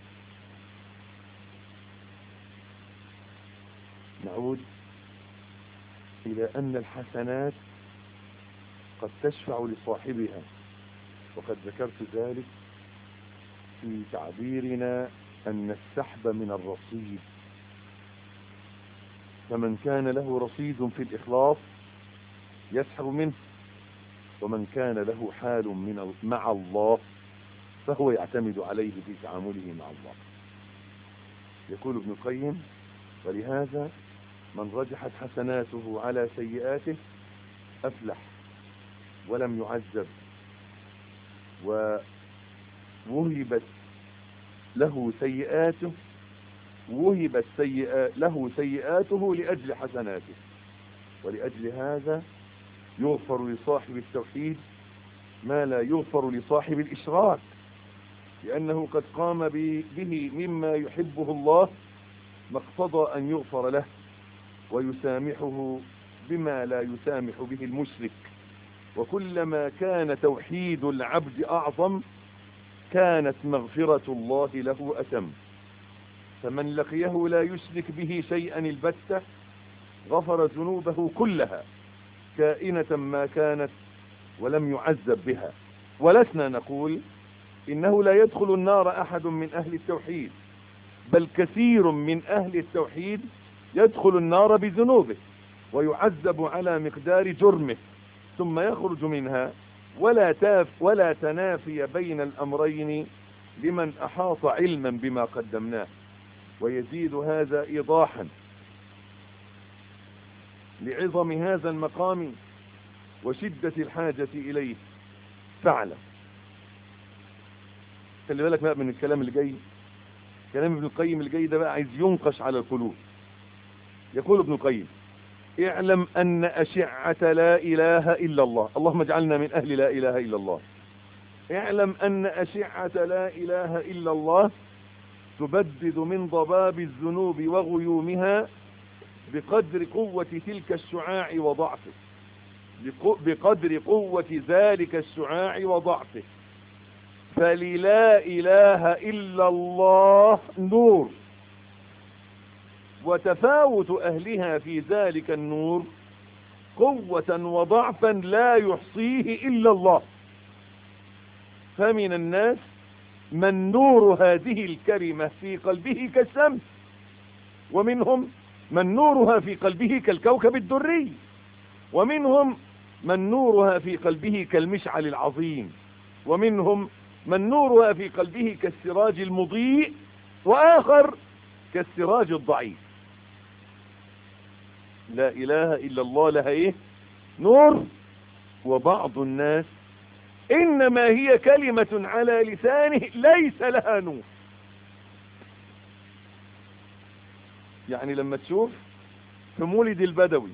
B: نعود إلى أن الحسنات قد تشفع لصاحبها، وقد ذكرت ذلك في تعبيرنا أن السحب من الرصيد، فمن كان له رصيد في الإخلاص يسحب منه، ومن كان له حال من مع الله فهو يعتمد عليه في تعامله مع الله. يقول ابن القيم: ولهذا من رجحت حسناته على سيئاته أفلح ولم يعذب، ووهبت له سيئاته وهبت سيئات له سيئاته لأجل حسناته. ولأجل هذا يغفر لصاحب التوحيد ما لا يغفر لصاحب الإشراك، لأنه قد قام به مما يحبه الله ما اقتضى أن يغفر له، ويسامحه بما لا يسامح به المشرك. وكلما كان توحيد العبد أعظم كانت مغفرة الله له أتم. فمن لقيه لا يشرك به شيئا البتة غفر ذنوبه كلها كائنة ما كانت ولم يعذب بها. ولسنا نقول إنه لا يدخل النار أحد من أهل التوحيد، بل كثير من أهل التوحيد يدخل النار بذنوبه ويعذب على مقدار جرمه ثم يخرج منها، ولا تاف ولا تنافي بين الأمرين لمن أحاط علما بما قدمناه. ويزيد هذا إيضاحا لعظم هذا المقام وشدة الحاجة إليه. فعلا خلي بالك بقى من الكلام اللي جاي، كلام ابن القيم اللي جاي ده بقى عايز ينقش على القلوب. يقول ابن القيم: اعلم أن أشعة لا إله إلا الله، اللهم اجعلنا من أهل لا إله إلا الله. اعلم أن أشعة لا إله إلا الله تبدد من ضباب الذنوب وغيومها بقدر قوة تلك الشعاع وضعفه، بقدر قوة ذلك الشعاع وضعفه. فللا إله إلا الله نور، وتفاوت أهلها في ذلك النور قوة وضعفا لا يحصيه إلا الله. فمن الناس من نور هذه الكلمة في قلبه كالشمس، ومنهم من نورها في قلبه كالكوكب الدري، ومنهم من نورها في قلبه كالمشعل العظيم، ومنهم من نورها في قلبه كالسراج المضيء، وآخر كالسراج الضعيف. لا إله إلا الله لها إيه؟ نور. وبعض الناس إنما هي كلمة على لسانه ليس لها نور. يعني لما تشوف في مولد البدوي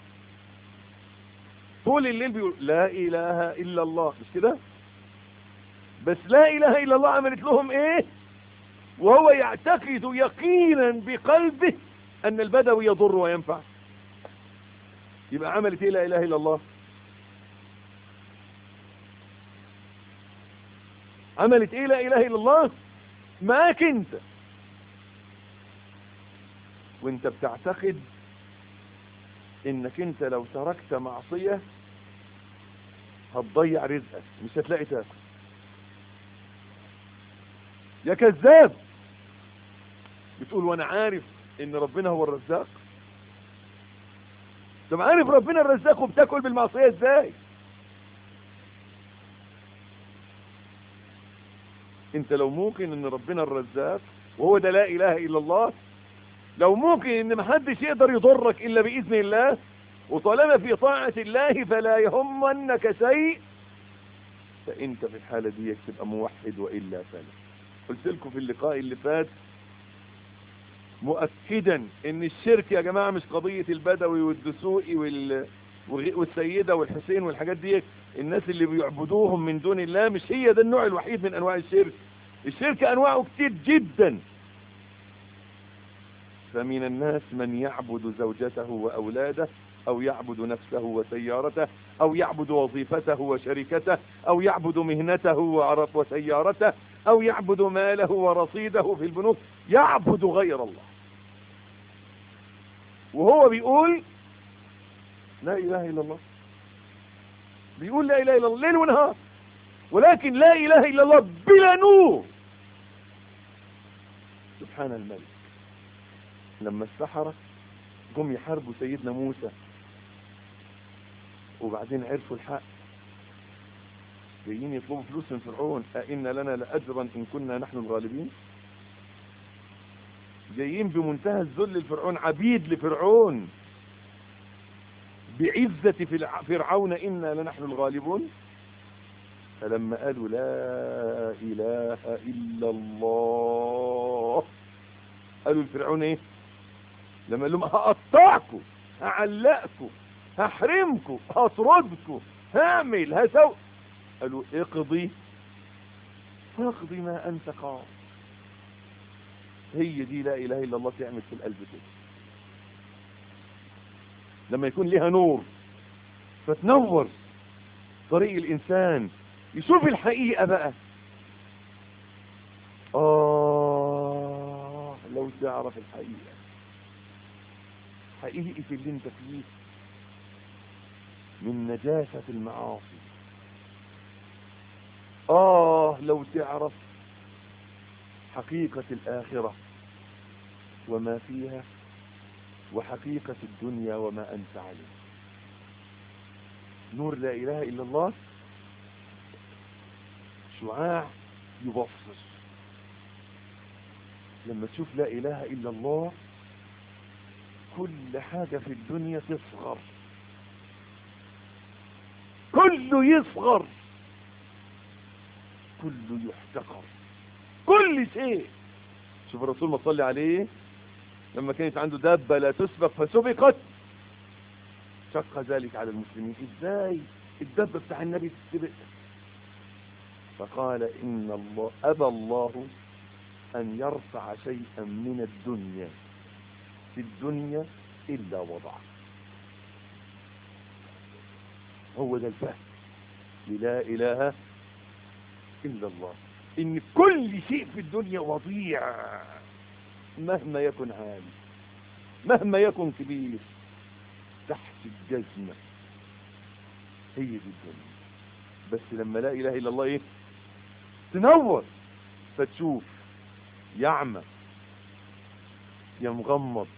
B: طول الليل بيقول لا إله إلا الله، مش كده؟ بس لا إله إلا الله عملت لهم إيه؟ وهو يعتقد يقينا بقلبه أن البدوي يضر وينفع، يبقى عملت إيه لا إله إلا الله؟ عملت إيه لا إله إلا الله؟ معاك أنت، وانت بتعتقد انك انت لو تركت معصية هتضيع رزقك، مش هتلاقي تاكل. يا كذاب، بتقول وانا عارف ان ربنا هو الرزاق. طب عارف ربنا الرزاق وبتاكل بالمعصية ازاي؟ انت لو ممكن ان ربنا الرزاق وهو ده لا اله الا الله، لو ممكن ان محدش يقدر يضرك الا باذن الله، وطالما في طاعة الله فلا يهمنك شيء، فانت في الحالة دي تبقى موحد والا فلا. قلت لكم في اللقاء اللي فات مؤكدا ان الشرك يا جماعة مش قضية البدوي والدسوقي وال... والسيدة والحسين والحاجات دي، الناس اللي بيعبدوهم من دون الله، مش هي ده النوع الوحيد من انواع الشرك. الشرك انواعه كتير جدا. فمن الناس من يعبد زوجته وأولاده، أو يعبد نفسه وسيارته، أو يعبد وظيفته وشركته، أو يعبد مهنته وعرف وسيارته، أو يعبد ماله ورصيده في البنوك، يعبد غير الله وهو بيقول لا إله إلا الله، بيقول لا إله إلا الله ليل ونهار، ولكن لا إله إلا الله بلا نور. سبحان الملك. لما السحرة جم يحاربوا سيدنا موسى وبعدين عرفوا الحق، جايين يطلبوا فلوس من فرعون، أئن لنا لأجرا إن كنا نحن الغالبين. جايين بمنتهى الذل لفرعون، عبيد لفرعون، بعزة فرعون إنا لنحن الغالبون. فلما قالوا لا إله إلا الله، قالوا لفرعون إيه؟ لما قال لهم هقطعكم، هعلقكم، هحرمكم، هطردكم، هعمل هسوي، قالوا اقضي فاقضي ما انت قاض. هي دي لا اله الا الله تعمل في القلب كده، لما يكون لها نور فتنور طريق الانسان يشوف الحقيقة بقى. اه لو تعرف الحقيقة، حقيقة اللي انت فيه من نجاسة المعاصي. آه لو تعرف حقيقة الآخرة وما فيها، وحقيقة الدنيا وما أنت عليه. نور لا إله إلا الله شعاع يبصر. لما تشوف لا إله إلا الله كل حاجة في الدنيا تصغر، كله يصغر، كله يحتقر، كل شيء. شوف الرسول ما صلي عليه لما كانت عنده دابة لا تسبق فسبقت، شق ذلك على المسلمين. ازاي الدابة بتاع النبي تسبق؟ فقال ان الله ابى الله ان يرفع شيئا من الدنيا في الدنيا الا وضعه. هو ده الفهم للا اله الا الله، ان كل شيء في الدنيا وضيع مهما يكن عالي، مهما يكن كبير، تحت الجزمة. هي دي الدنيا. بس لما لا اله الا الله ايه؟ تنور فتشوف يعمى يا مغمض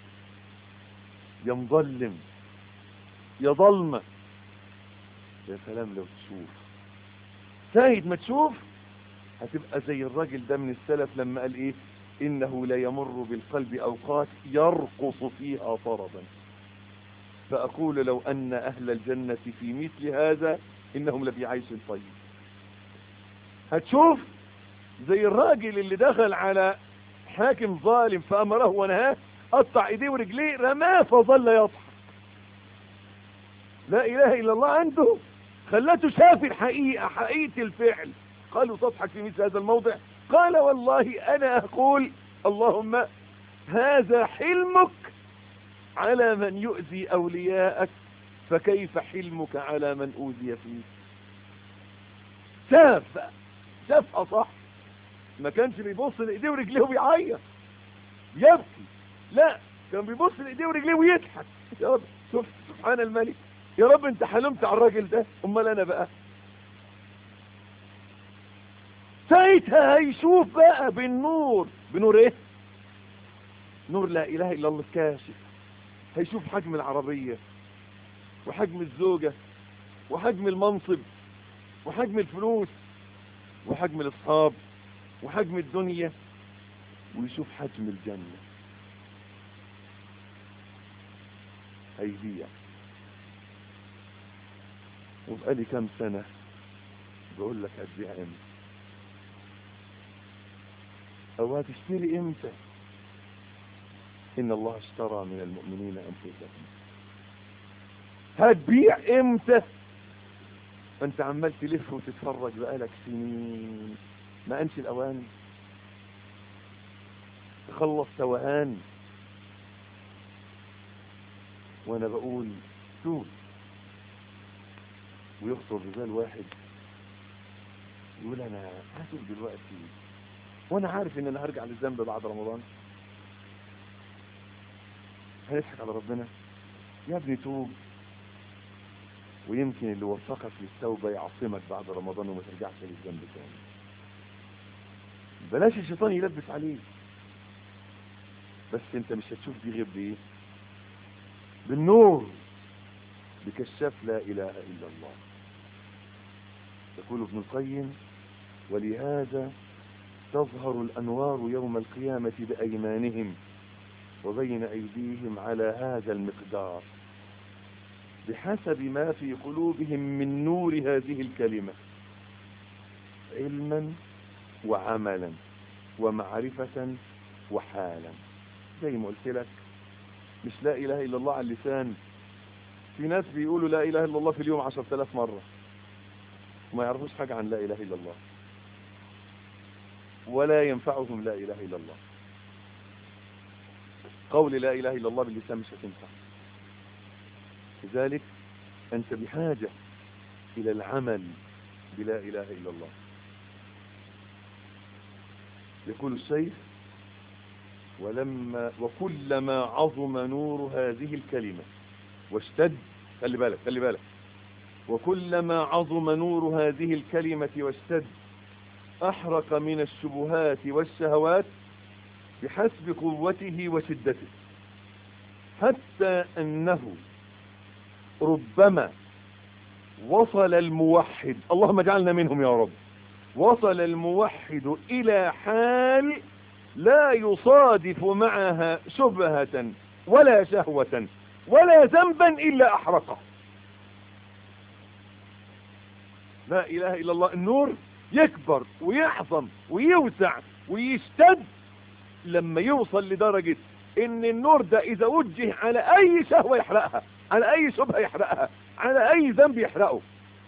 B: يا مظلم يا ظلمة. يا سلام لو تشوف، سايد ما تشوف هتبقى زي الراجل ده من السلف لما قال ايه: انه لا يمر بالقلب اوقات يرقص فيها طربا، فاقول لو ان اهل الجنة في مثل هذا انهم لفي عيش طيب. هتشوف زي الراجل اللي دخل على حاكم ظالم فامره ونهاه، قطع ايديه ورجليه رماه فظل يضحك. لا اله الا الله عنده خلته شاف الحقيقة، حقيقة الفعل. قالوا تضحك في مثل هذا الموضع؟ قال والله انا اقول اللهم هذا حلمك على من يؤذي اولياءك، فكيف حلمك على من اوذي فيه. شاف شافها صح، ما كانش بيبص لايديه ورجليه وبيعيط يبكي، لا كان بيبص لايديه ورجليه ويضحك. يا رب شوف سبحان الملك، يا رب انت حلمت على الراجل ده، امال انا بقى ساعتها هيشوف بقى بالنور. بنور ايه؟ نور لا اله الا الله الكاشف. هيشوف حجم العربية وحجم الزوجة وحجم المنصب وحجم الفلوس وحجم الاصحاب وحجم الدنيا، ويشوف حجم الجنة. هيبيع. وبقالي كام سنة بقول لك هتبيع امتى او هتشتري امتى؟ ان الله اشترى من المؤمنين انفسهم. هتبيع امتى؟ انت عمال تلف وتتفرج بقالك سنين، ما انش الاوان تخلص توهان؟ وانا بقول توب. ويخطر ببال واحد يقول انا هتوب دلوقتي وانا عارف ان انا هرجع للذنب بعد رمضان. هنضحك على ربنا؟ يا ابني توب، ويمكن اللي وفقك للتوبة يعصمك بعد رمضان وما ترجعش للذنب تاني. بلاش الشيطان يلبس عليك، بس انت مش هتشوف دي غير بايه؟ بالنور، بكشاف لا اله الا الله. يقول ابن القيم: ولهذا تظهر الانوار يوم القيامة بايمانهم وبين ايديهم على هذا المقدار بحسب ما في قلوبهم من نور هذه الكلمة، علما وعملا ومعرفة وحالا. زي ما قلت لك، مش لا اله الا الله على اللسان. في ناس بيقولوا لا اله الا الله في اليوم عشرة آلاف مرة وما يعرفوش حاجة عن لا اله الا الله، ولا ينفعهم لا اله الا الله. قول لا اله الا الله باللسان مش هتنفع. لذلك انت بحاجة الى العمل بلا اله الا الله. يقول الشيخ: ولما وكلما عظم نور هذه الكلمة واشتد، خلي بالك خلي بالك وكلما عظم نور هذه الكلمة واشتد احرق من الشبهات والشهوات بحسب قوته وشدته، حتى انه ربما وصل الموحد، اللهم اجعلنا منهم يا رب، وصل الموحد الى حال لا يصادف معها شبهة ولا شهوة ولا ذنبا الا احرقه. لا اله الا الله. النور يكبر ويعظم ويوسع ويشتد لما يوصل لدرجة ان النور ده اذا وجه على اي شهوة يحرقها، على اي شبهة يحرقها، على اي ذنب يحرقه،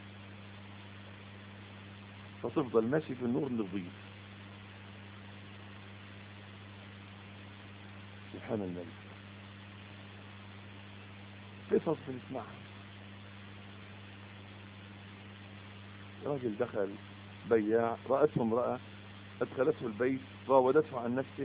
B: فتفضل ماشي في النور نظيف. سبحان الملك. قصص بنسمعها. راجل دخل بياع، رأته امرأة ادخلته البيت راودته عن نفسه.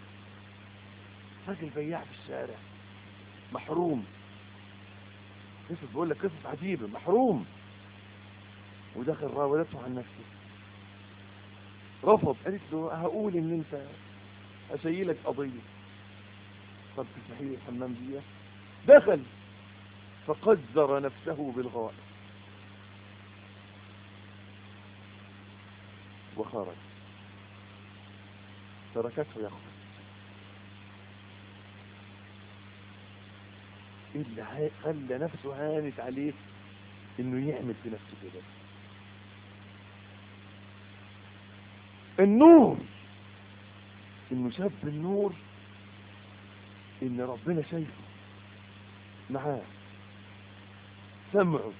B: راجل بياع في الشارع محروم. قصص بقول لك قصص عجيبة. محروم ودخل راودته عن نفسه. رفض. قالت له هقول ان انت هشيلك قضية. طب تسمحي لي الحمام دي؟ دخل فقذر نفسه بالغائط وخرج، تركته يخرج. ايه اللي خلى نفسه هانت عليه انه يعمل في نفسه كده؟ النور، انه شاف النور، ان ربنا شايفه معاه، سمعه.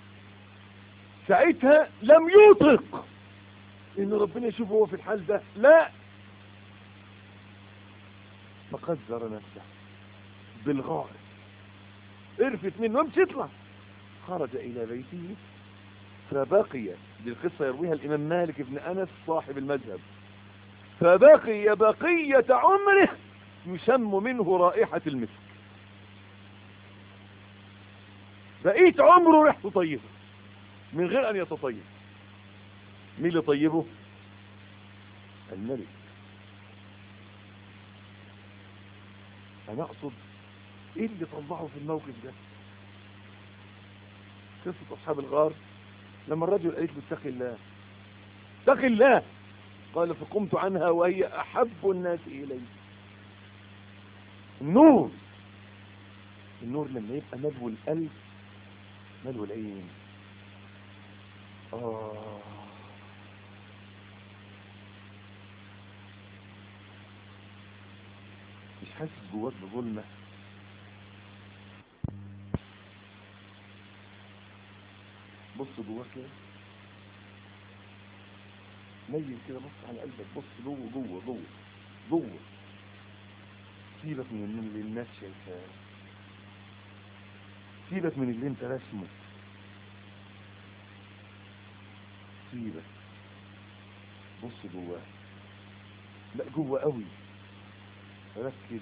B: ساعتها لم يطق ان ربنا يشوفه هو في الحال ده، لا، فقذر نفسه بالغائط، قرفت منه مش يطلع. خرج الى بيته فبقي، دي القصة يرويها الامام مالك بن انس صاحب المذهب، فبقي بقية عمره يشم منه رائحة المسك. بقيت عمره ريحته طيبة من غير ان يتطيب. مين اللي طيبه؟ الملك. انا اقصد ايه اللي طلعه في الموقف ده؟ قصة اصحاب الغار لما الرجل قالت له اتق الله اتق الله، قال فقمت عنها وهي احب الناس الي. النور، النور لما يبقى ملو القلب ملو العين. آه مش حاسس جواك بظلمة؟ بص جواك كده، نيل كده، بص على قلبك، بص جوه جوه جوه جوه. سيبك من اللي الناس شايفاه، سيبك من اللي انت رسمه، سيبك بص جواه، لا جوه قوي، ركز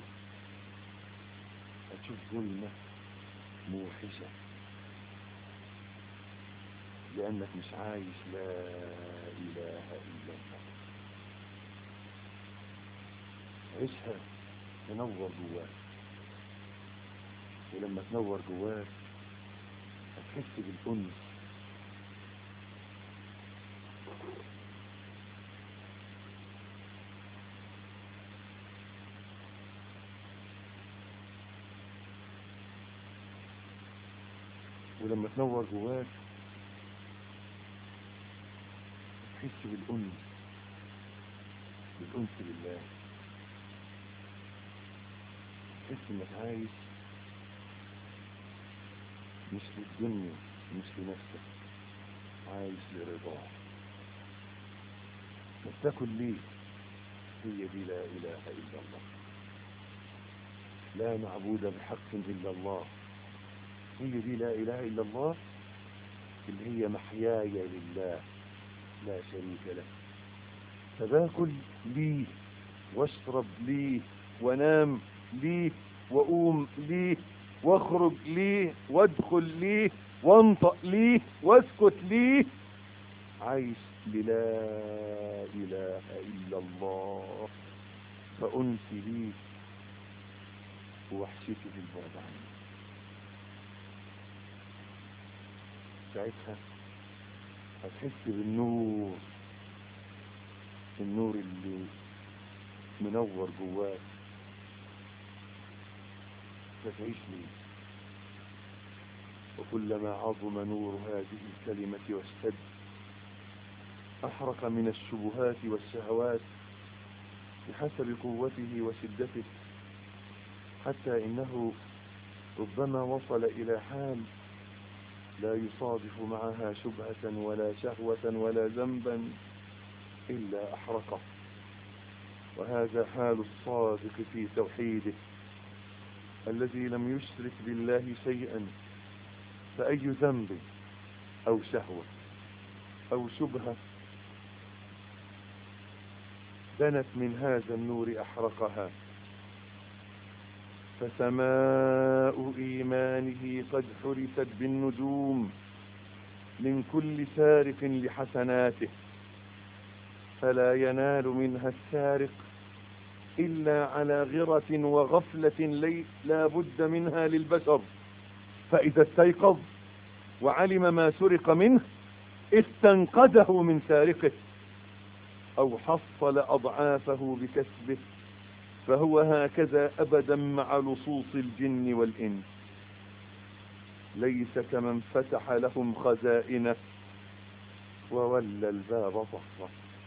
B: هتشوف ظلمة موحشة، لأنك مش عايش لا إله إلا الله. عيشها، تنور جواك، ولما تنور جواك هتحس بالأنس. ولما تنور جواك تحس بالأنس، بالأنس بالله، تحس انك عايش مش للدنيا مش لنفسك، عايش لرضاه. وبتاكل ليه؟ هي دي لا اله الا الله، لا معبود بحق الا الله. هي دي لا اله الا الله اللي هي محياي لله لا شريك له. فباكل ليه واشرب ليه وانام ليه واقوم ليه واخرج ليه وادخل ليه وانطق ليه واسكت ليه، عايش للا اله الا الله. فانسي ليه ووحشتي في البعد عنه. ساعتها هتحس بالنور، النور اللي منور جواك، فتعيش ليه. وكلما عظم نور هذه الكلمة واشتد أحرق من الشبهات والشهوات بحسب قوته وشدته، حتى إنه ربما وصل إلى حال لا يصادف معها شبهة ولا شهوة ولا ذنبا إلا أحرقه. وهذا حال الصادق في توحيده الذي لم يشرك بالله شيئا، فأي ذنب أو شهوة أو شبهة دنت من هذا النور أحرقها. فسماء إيمانه قد حرست بالنجوم من كل سارق لحسناته، فلا ينال منها السارق إلا على غرة وغفلة لي لا بد منها للبشر، فإذا استيقظ وعلم ما سرق منه استنقذه من سارقه أو حصل أضعافه بكسبه، فهو هكذا أبدا مع لصوص الجن والإنس. ليس كمن فتح لهم خزائنه وولى الباب صفا.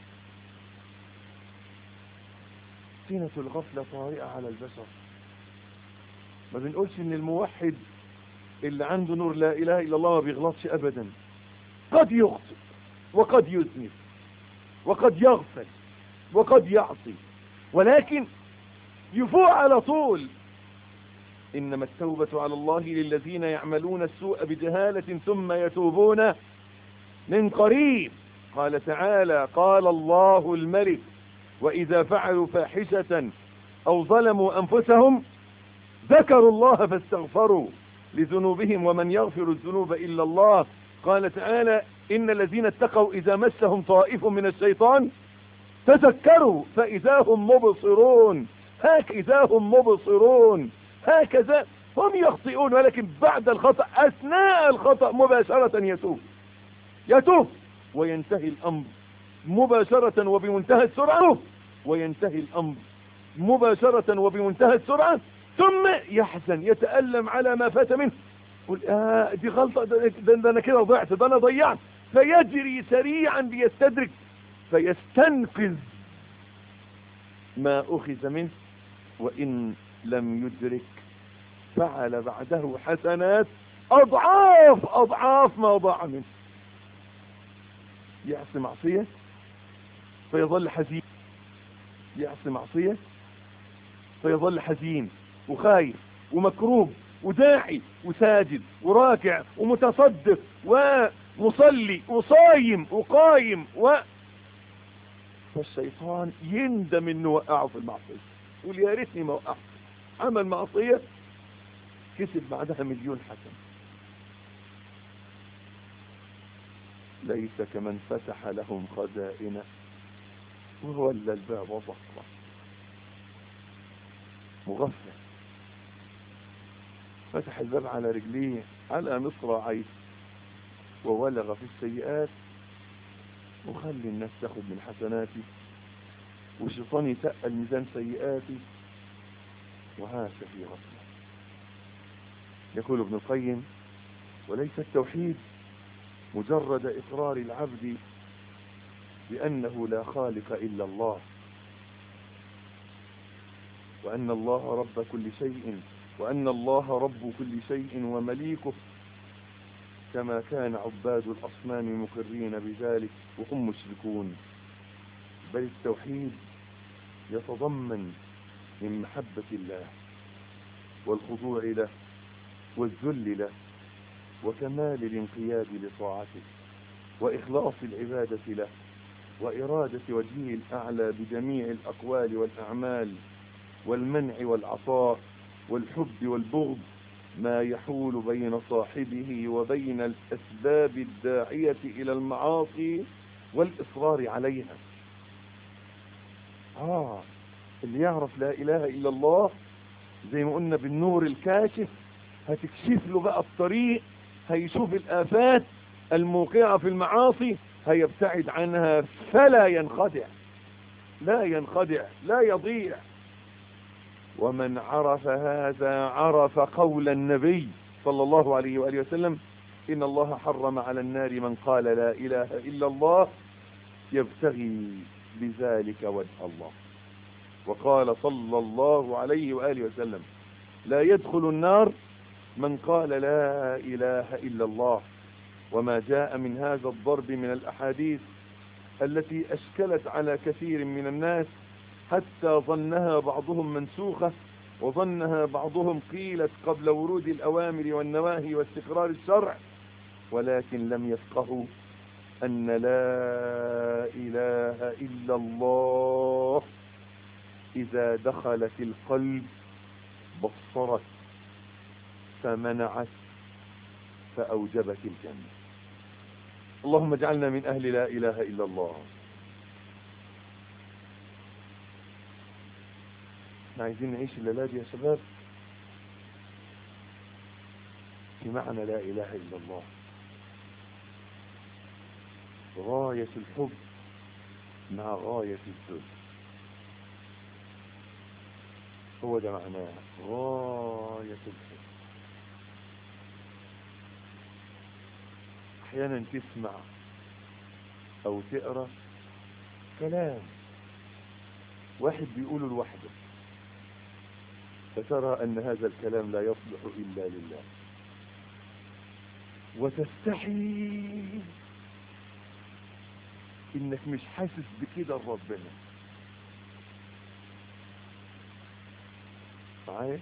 B: سنة الغفلة طارئة على البشر. ما بنقولش ان الموحد اللي عنده نور لا اله الا الله ما بيغلطش ابدا، قد يخطئ وقد يذنب وقد يغفل وقد يعصي، ولكن يفوق على طول. انما التوبة على الله للذين يعملون السوء بجهالة ثم يتوبون من قريب. قال تعالى: قال الله الملك: وإذا فعلوا فاحشة أو ظلموا أنفسهم ذكروا الله فاستغفروا لذنوبهم ومن يغفر الذنوب إلا الله. قال تعالى: إن الذين اتقوا إذا مسهم طائف من الشيطان تذكروا فإذا هم مبصرون. هكذا هم مبصرون، هكذا هم يخطئون، ولكن بعد الخطأ أثناء الخطأ مباشرة يتوب يتوب وينتهي الأمر مباشرة وبمنتهى السرعة، وينتهي الأمر مباشرة وبمنتهى السرعة، ثم يحزن يتألم على ما فات منه، يقول آه دي غلطة، ده, ده, ده أنا كده ضيعت، ده أنا ضيعت، فيجري سريعا ليستدرك فيستنقذ ما أخذ منه، وإن لم يدرك فعل بعده حسنات أضعاف أضعاف ما ضاع منه. يعصي معصية فيظل حزين، يعصي معصية فيظل حزين وخايف ومكروب وداعي وساجد وراكع ومتصدق ومصلي وصايم وقايم و فالشيطان يندم انه وقعه في المعصية، يقول يا ريتني ما وقعت. عمل معصية كسب بعدها مليون حسنة. ليس كمن فتح لهم خزائنه وولى الباب صفا. مغفل فتح الباب على رجليه على مصراعيه وولغ في السيئات، وخلي الناس تاخد من حسناتي والشيطان يتقل ميزان سيئاتي، وهاش في غفلة. يقول ابن القيم: وليس التوحيد مجرد إقرار العبد بأنه لا خالق إلا الله، وأن الله رب كل شيء وأن الله رب كل شيء ومليكه، كما كان عباد الأصنام مقرين بذلك وهم مشركون. بل التوحيد يتضمن من محبة الله والخضوع له والذل له وكمال الانقياد لطاعته وإخلاص العبادة له وإرادة وجهه الأعلى بجميع الأقوال والأعمال والمنع والعطاء والحب والبغض، ما يحول بين صاحبه وبين الأسباب الداعية إلى المعاصي والإصرار عليها. آه اللي يعرف لا إله إلا الله زي ما قلنا بالنور الكاشف هتكشف له بقى الطريق، هيشوف الآفات الموقعة في المعاصي هيبتعد عنها فلا ينخدع، لا ينخدع لا يضيع. ومن عرف هذا عرف قول النبي صلى الله عليه وآله وسلم: إن الله حرم على النار من قال لا إله إلا الله يبتغي بذلك وجه الله. وقال صلى الله عليه وآله وسلم: لا يدخل النار من قال لا إله إلا الله. وما جاء من هذا الضرب من الأحاديث التي أشكلت على كثير من الناس حتى ظنها بعضهم منسوخة، وظنها بعضهم قيلت قبل ورود الأوامر والنواهي واستقرار الشرع، ولكن لم يفقهوا أن لا إله إلا الله إذا دخلت القلب بصرت فمنعت فأوجبت الجنة. اللهم اجعلنا من أهل لا إله إلا الله. احنا عايزين نعيش الليلة دي يا شباب في معنى لا اله الا الله، غاية الحب مع غاية الذل. هو ده معناه غاية الحب. احيانا تسمع او تقرأ كلام واحد بيقوله لوحده، فترى ان هذا الكلام لا يصلح الا لله، وتستحي انك مش حاسس بكده لربنا. معايا؟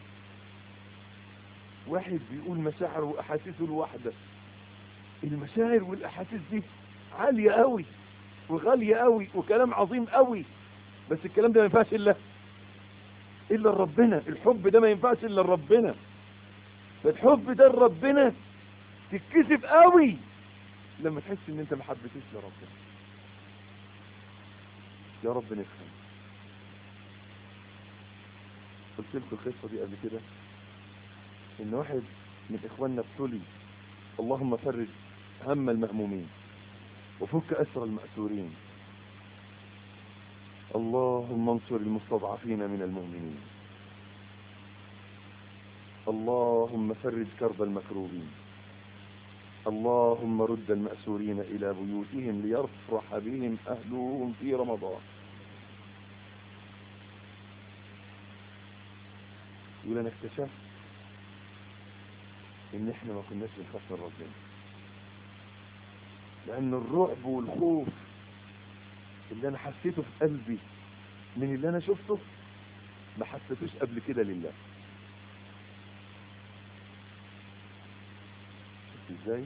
B: واحد بيقول مشاعر واحاسيسه لوحده، المشاعر والاحاسيس دي عالية قوي وغالية قوي وكلام عظيم قوي، بس الكلام ده ما ينفعش الا الا لربنا. الحب ده ما ينفعش الا لربنا. فالحب ده لربنا تتكسف قوي لما تحس ان انت ما حبيتش لربنا. يا رب نفهم. قلت لكم القصه دي قبل كده، ان واحد من اخواننا ابتلي، اللهم فرج هم المهمومين وفك اسر المأسورين، اللهم انصر المستضعفين من المؤمنين، اللهم فرج كرب المكروبين، اللهم رد المأسورين الى بيوتهم ليفرح بهم اهلهم في رمضان. يقول انا اكتشفت ان احنا ما كناش بنخاف من ربنا، لان الرعب والخوف اللي انا حسيته في قلبي من اللي انا شفته ما حسيتوش قبل كده لله. شفت ازاي؟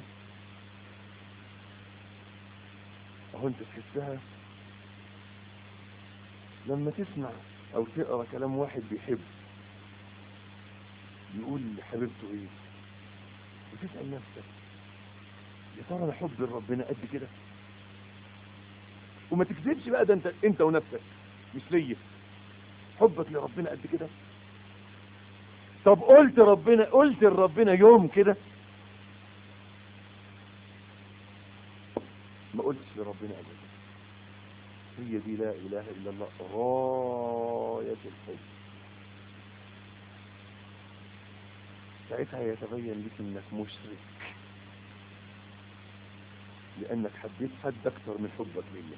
B: اهو انت تحسها لما تسمع او تقرا كلام واحد بيحب يقول لحبيبته ايه، وتسأل نفسك يا ترى انا حب لربنا قد كده؟ وما تكذبش بقى، ده انت انت ونفسك، مش ليا. حبك لربنا قد كده؟ طب قلت ربنا قلت لربنا يوم كده؟ ما قلتش لربنا ابدا. هي دي لا اله الا الله، غاية الحب. ساعتها يتبين لك انك مشرك، لانك حبيت حد اكتر من حبك لله،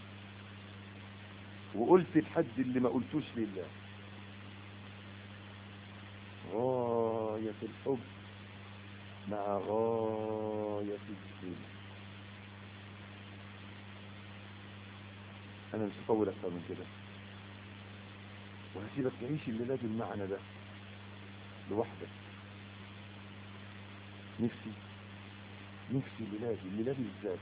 B: وقلت الحد اللي ما قلتوش لله. غاية الحب مع غاية الذل. انا مش هطول اكتر من كده، وهسيبك تعيش الليلة بالمعنى ده لوحدك. نفسي نفسي ميلادي ميلادي بالذات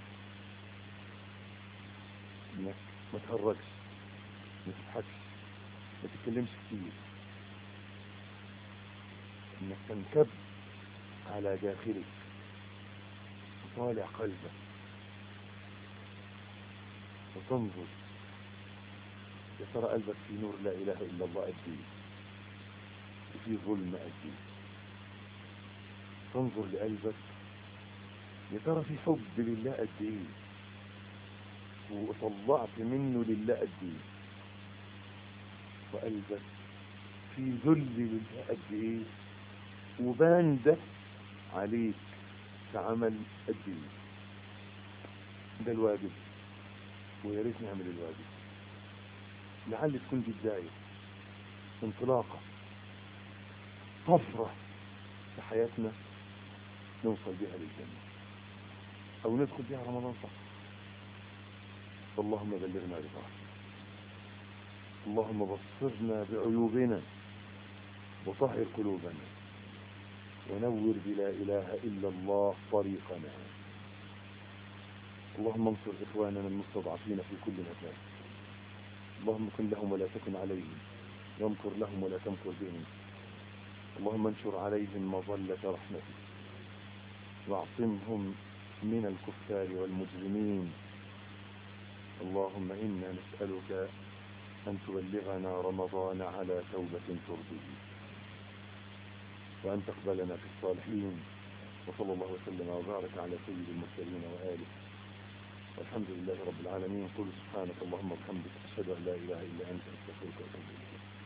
B: انك ما تهرجش، ما تضحكش، ما تتكلمش كتير، انك تنكب على داخلك وطالع قلبك وتنظر يا ترى قلبك في نور لا اله الا الله قد ايه، وفي ظلم قد ايه. تنظر لقلبك يا ترى في حب لله قد ايه، وطلعت منه لله قد ايه، وقلبك في ذل لله قد ايه، وبان ده عليك كعمل قد ايه. ده الواجب، ويا ريت نعمل الواجب. لعل تكون دي بداية انطلاقة طفرة في حياتنا نوصل بها للجنة، او ندخل بها رمضان صح. اللهم بلغنا رضاك، اللهم بصرنا بعيوبنا وطهر قلوبنا ونور بلا اله الا الله طريقنا. اللهم انصر اخواننا المستضعفين في كل مكان، اللهم كن لهم ولا تكن عليهم، وامكر لهم ولا تمكر بهم. اللهم انشر عليهم مظلة رحمتك واعصمهم من الكفار والمجرمين. اللهم إنا نسألك
A: أن تبلغنا رمضان على توبة ترضيه، وأن تقبلنا في الصالحين. وصلى الله وسلم وبارك على سيد المرسلين وآله، والحمد لله رب العالمين. قل سبحانك اللهم وبحمدك، أشهد أن لا إله إلا أنت، أستغفرك وأتوب إليك.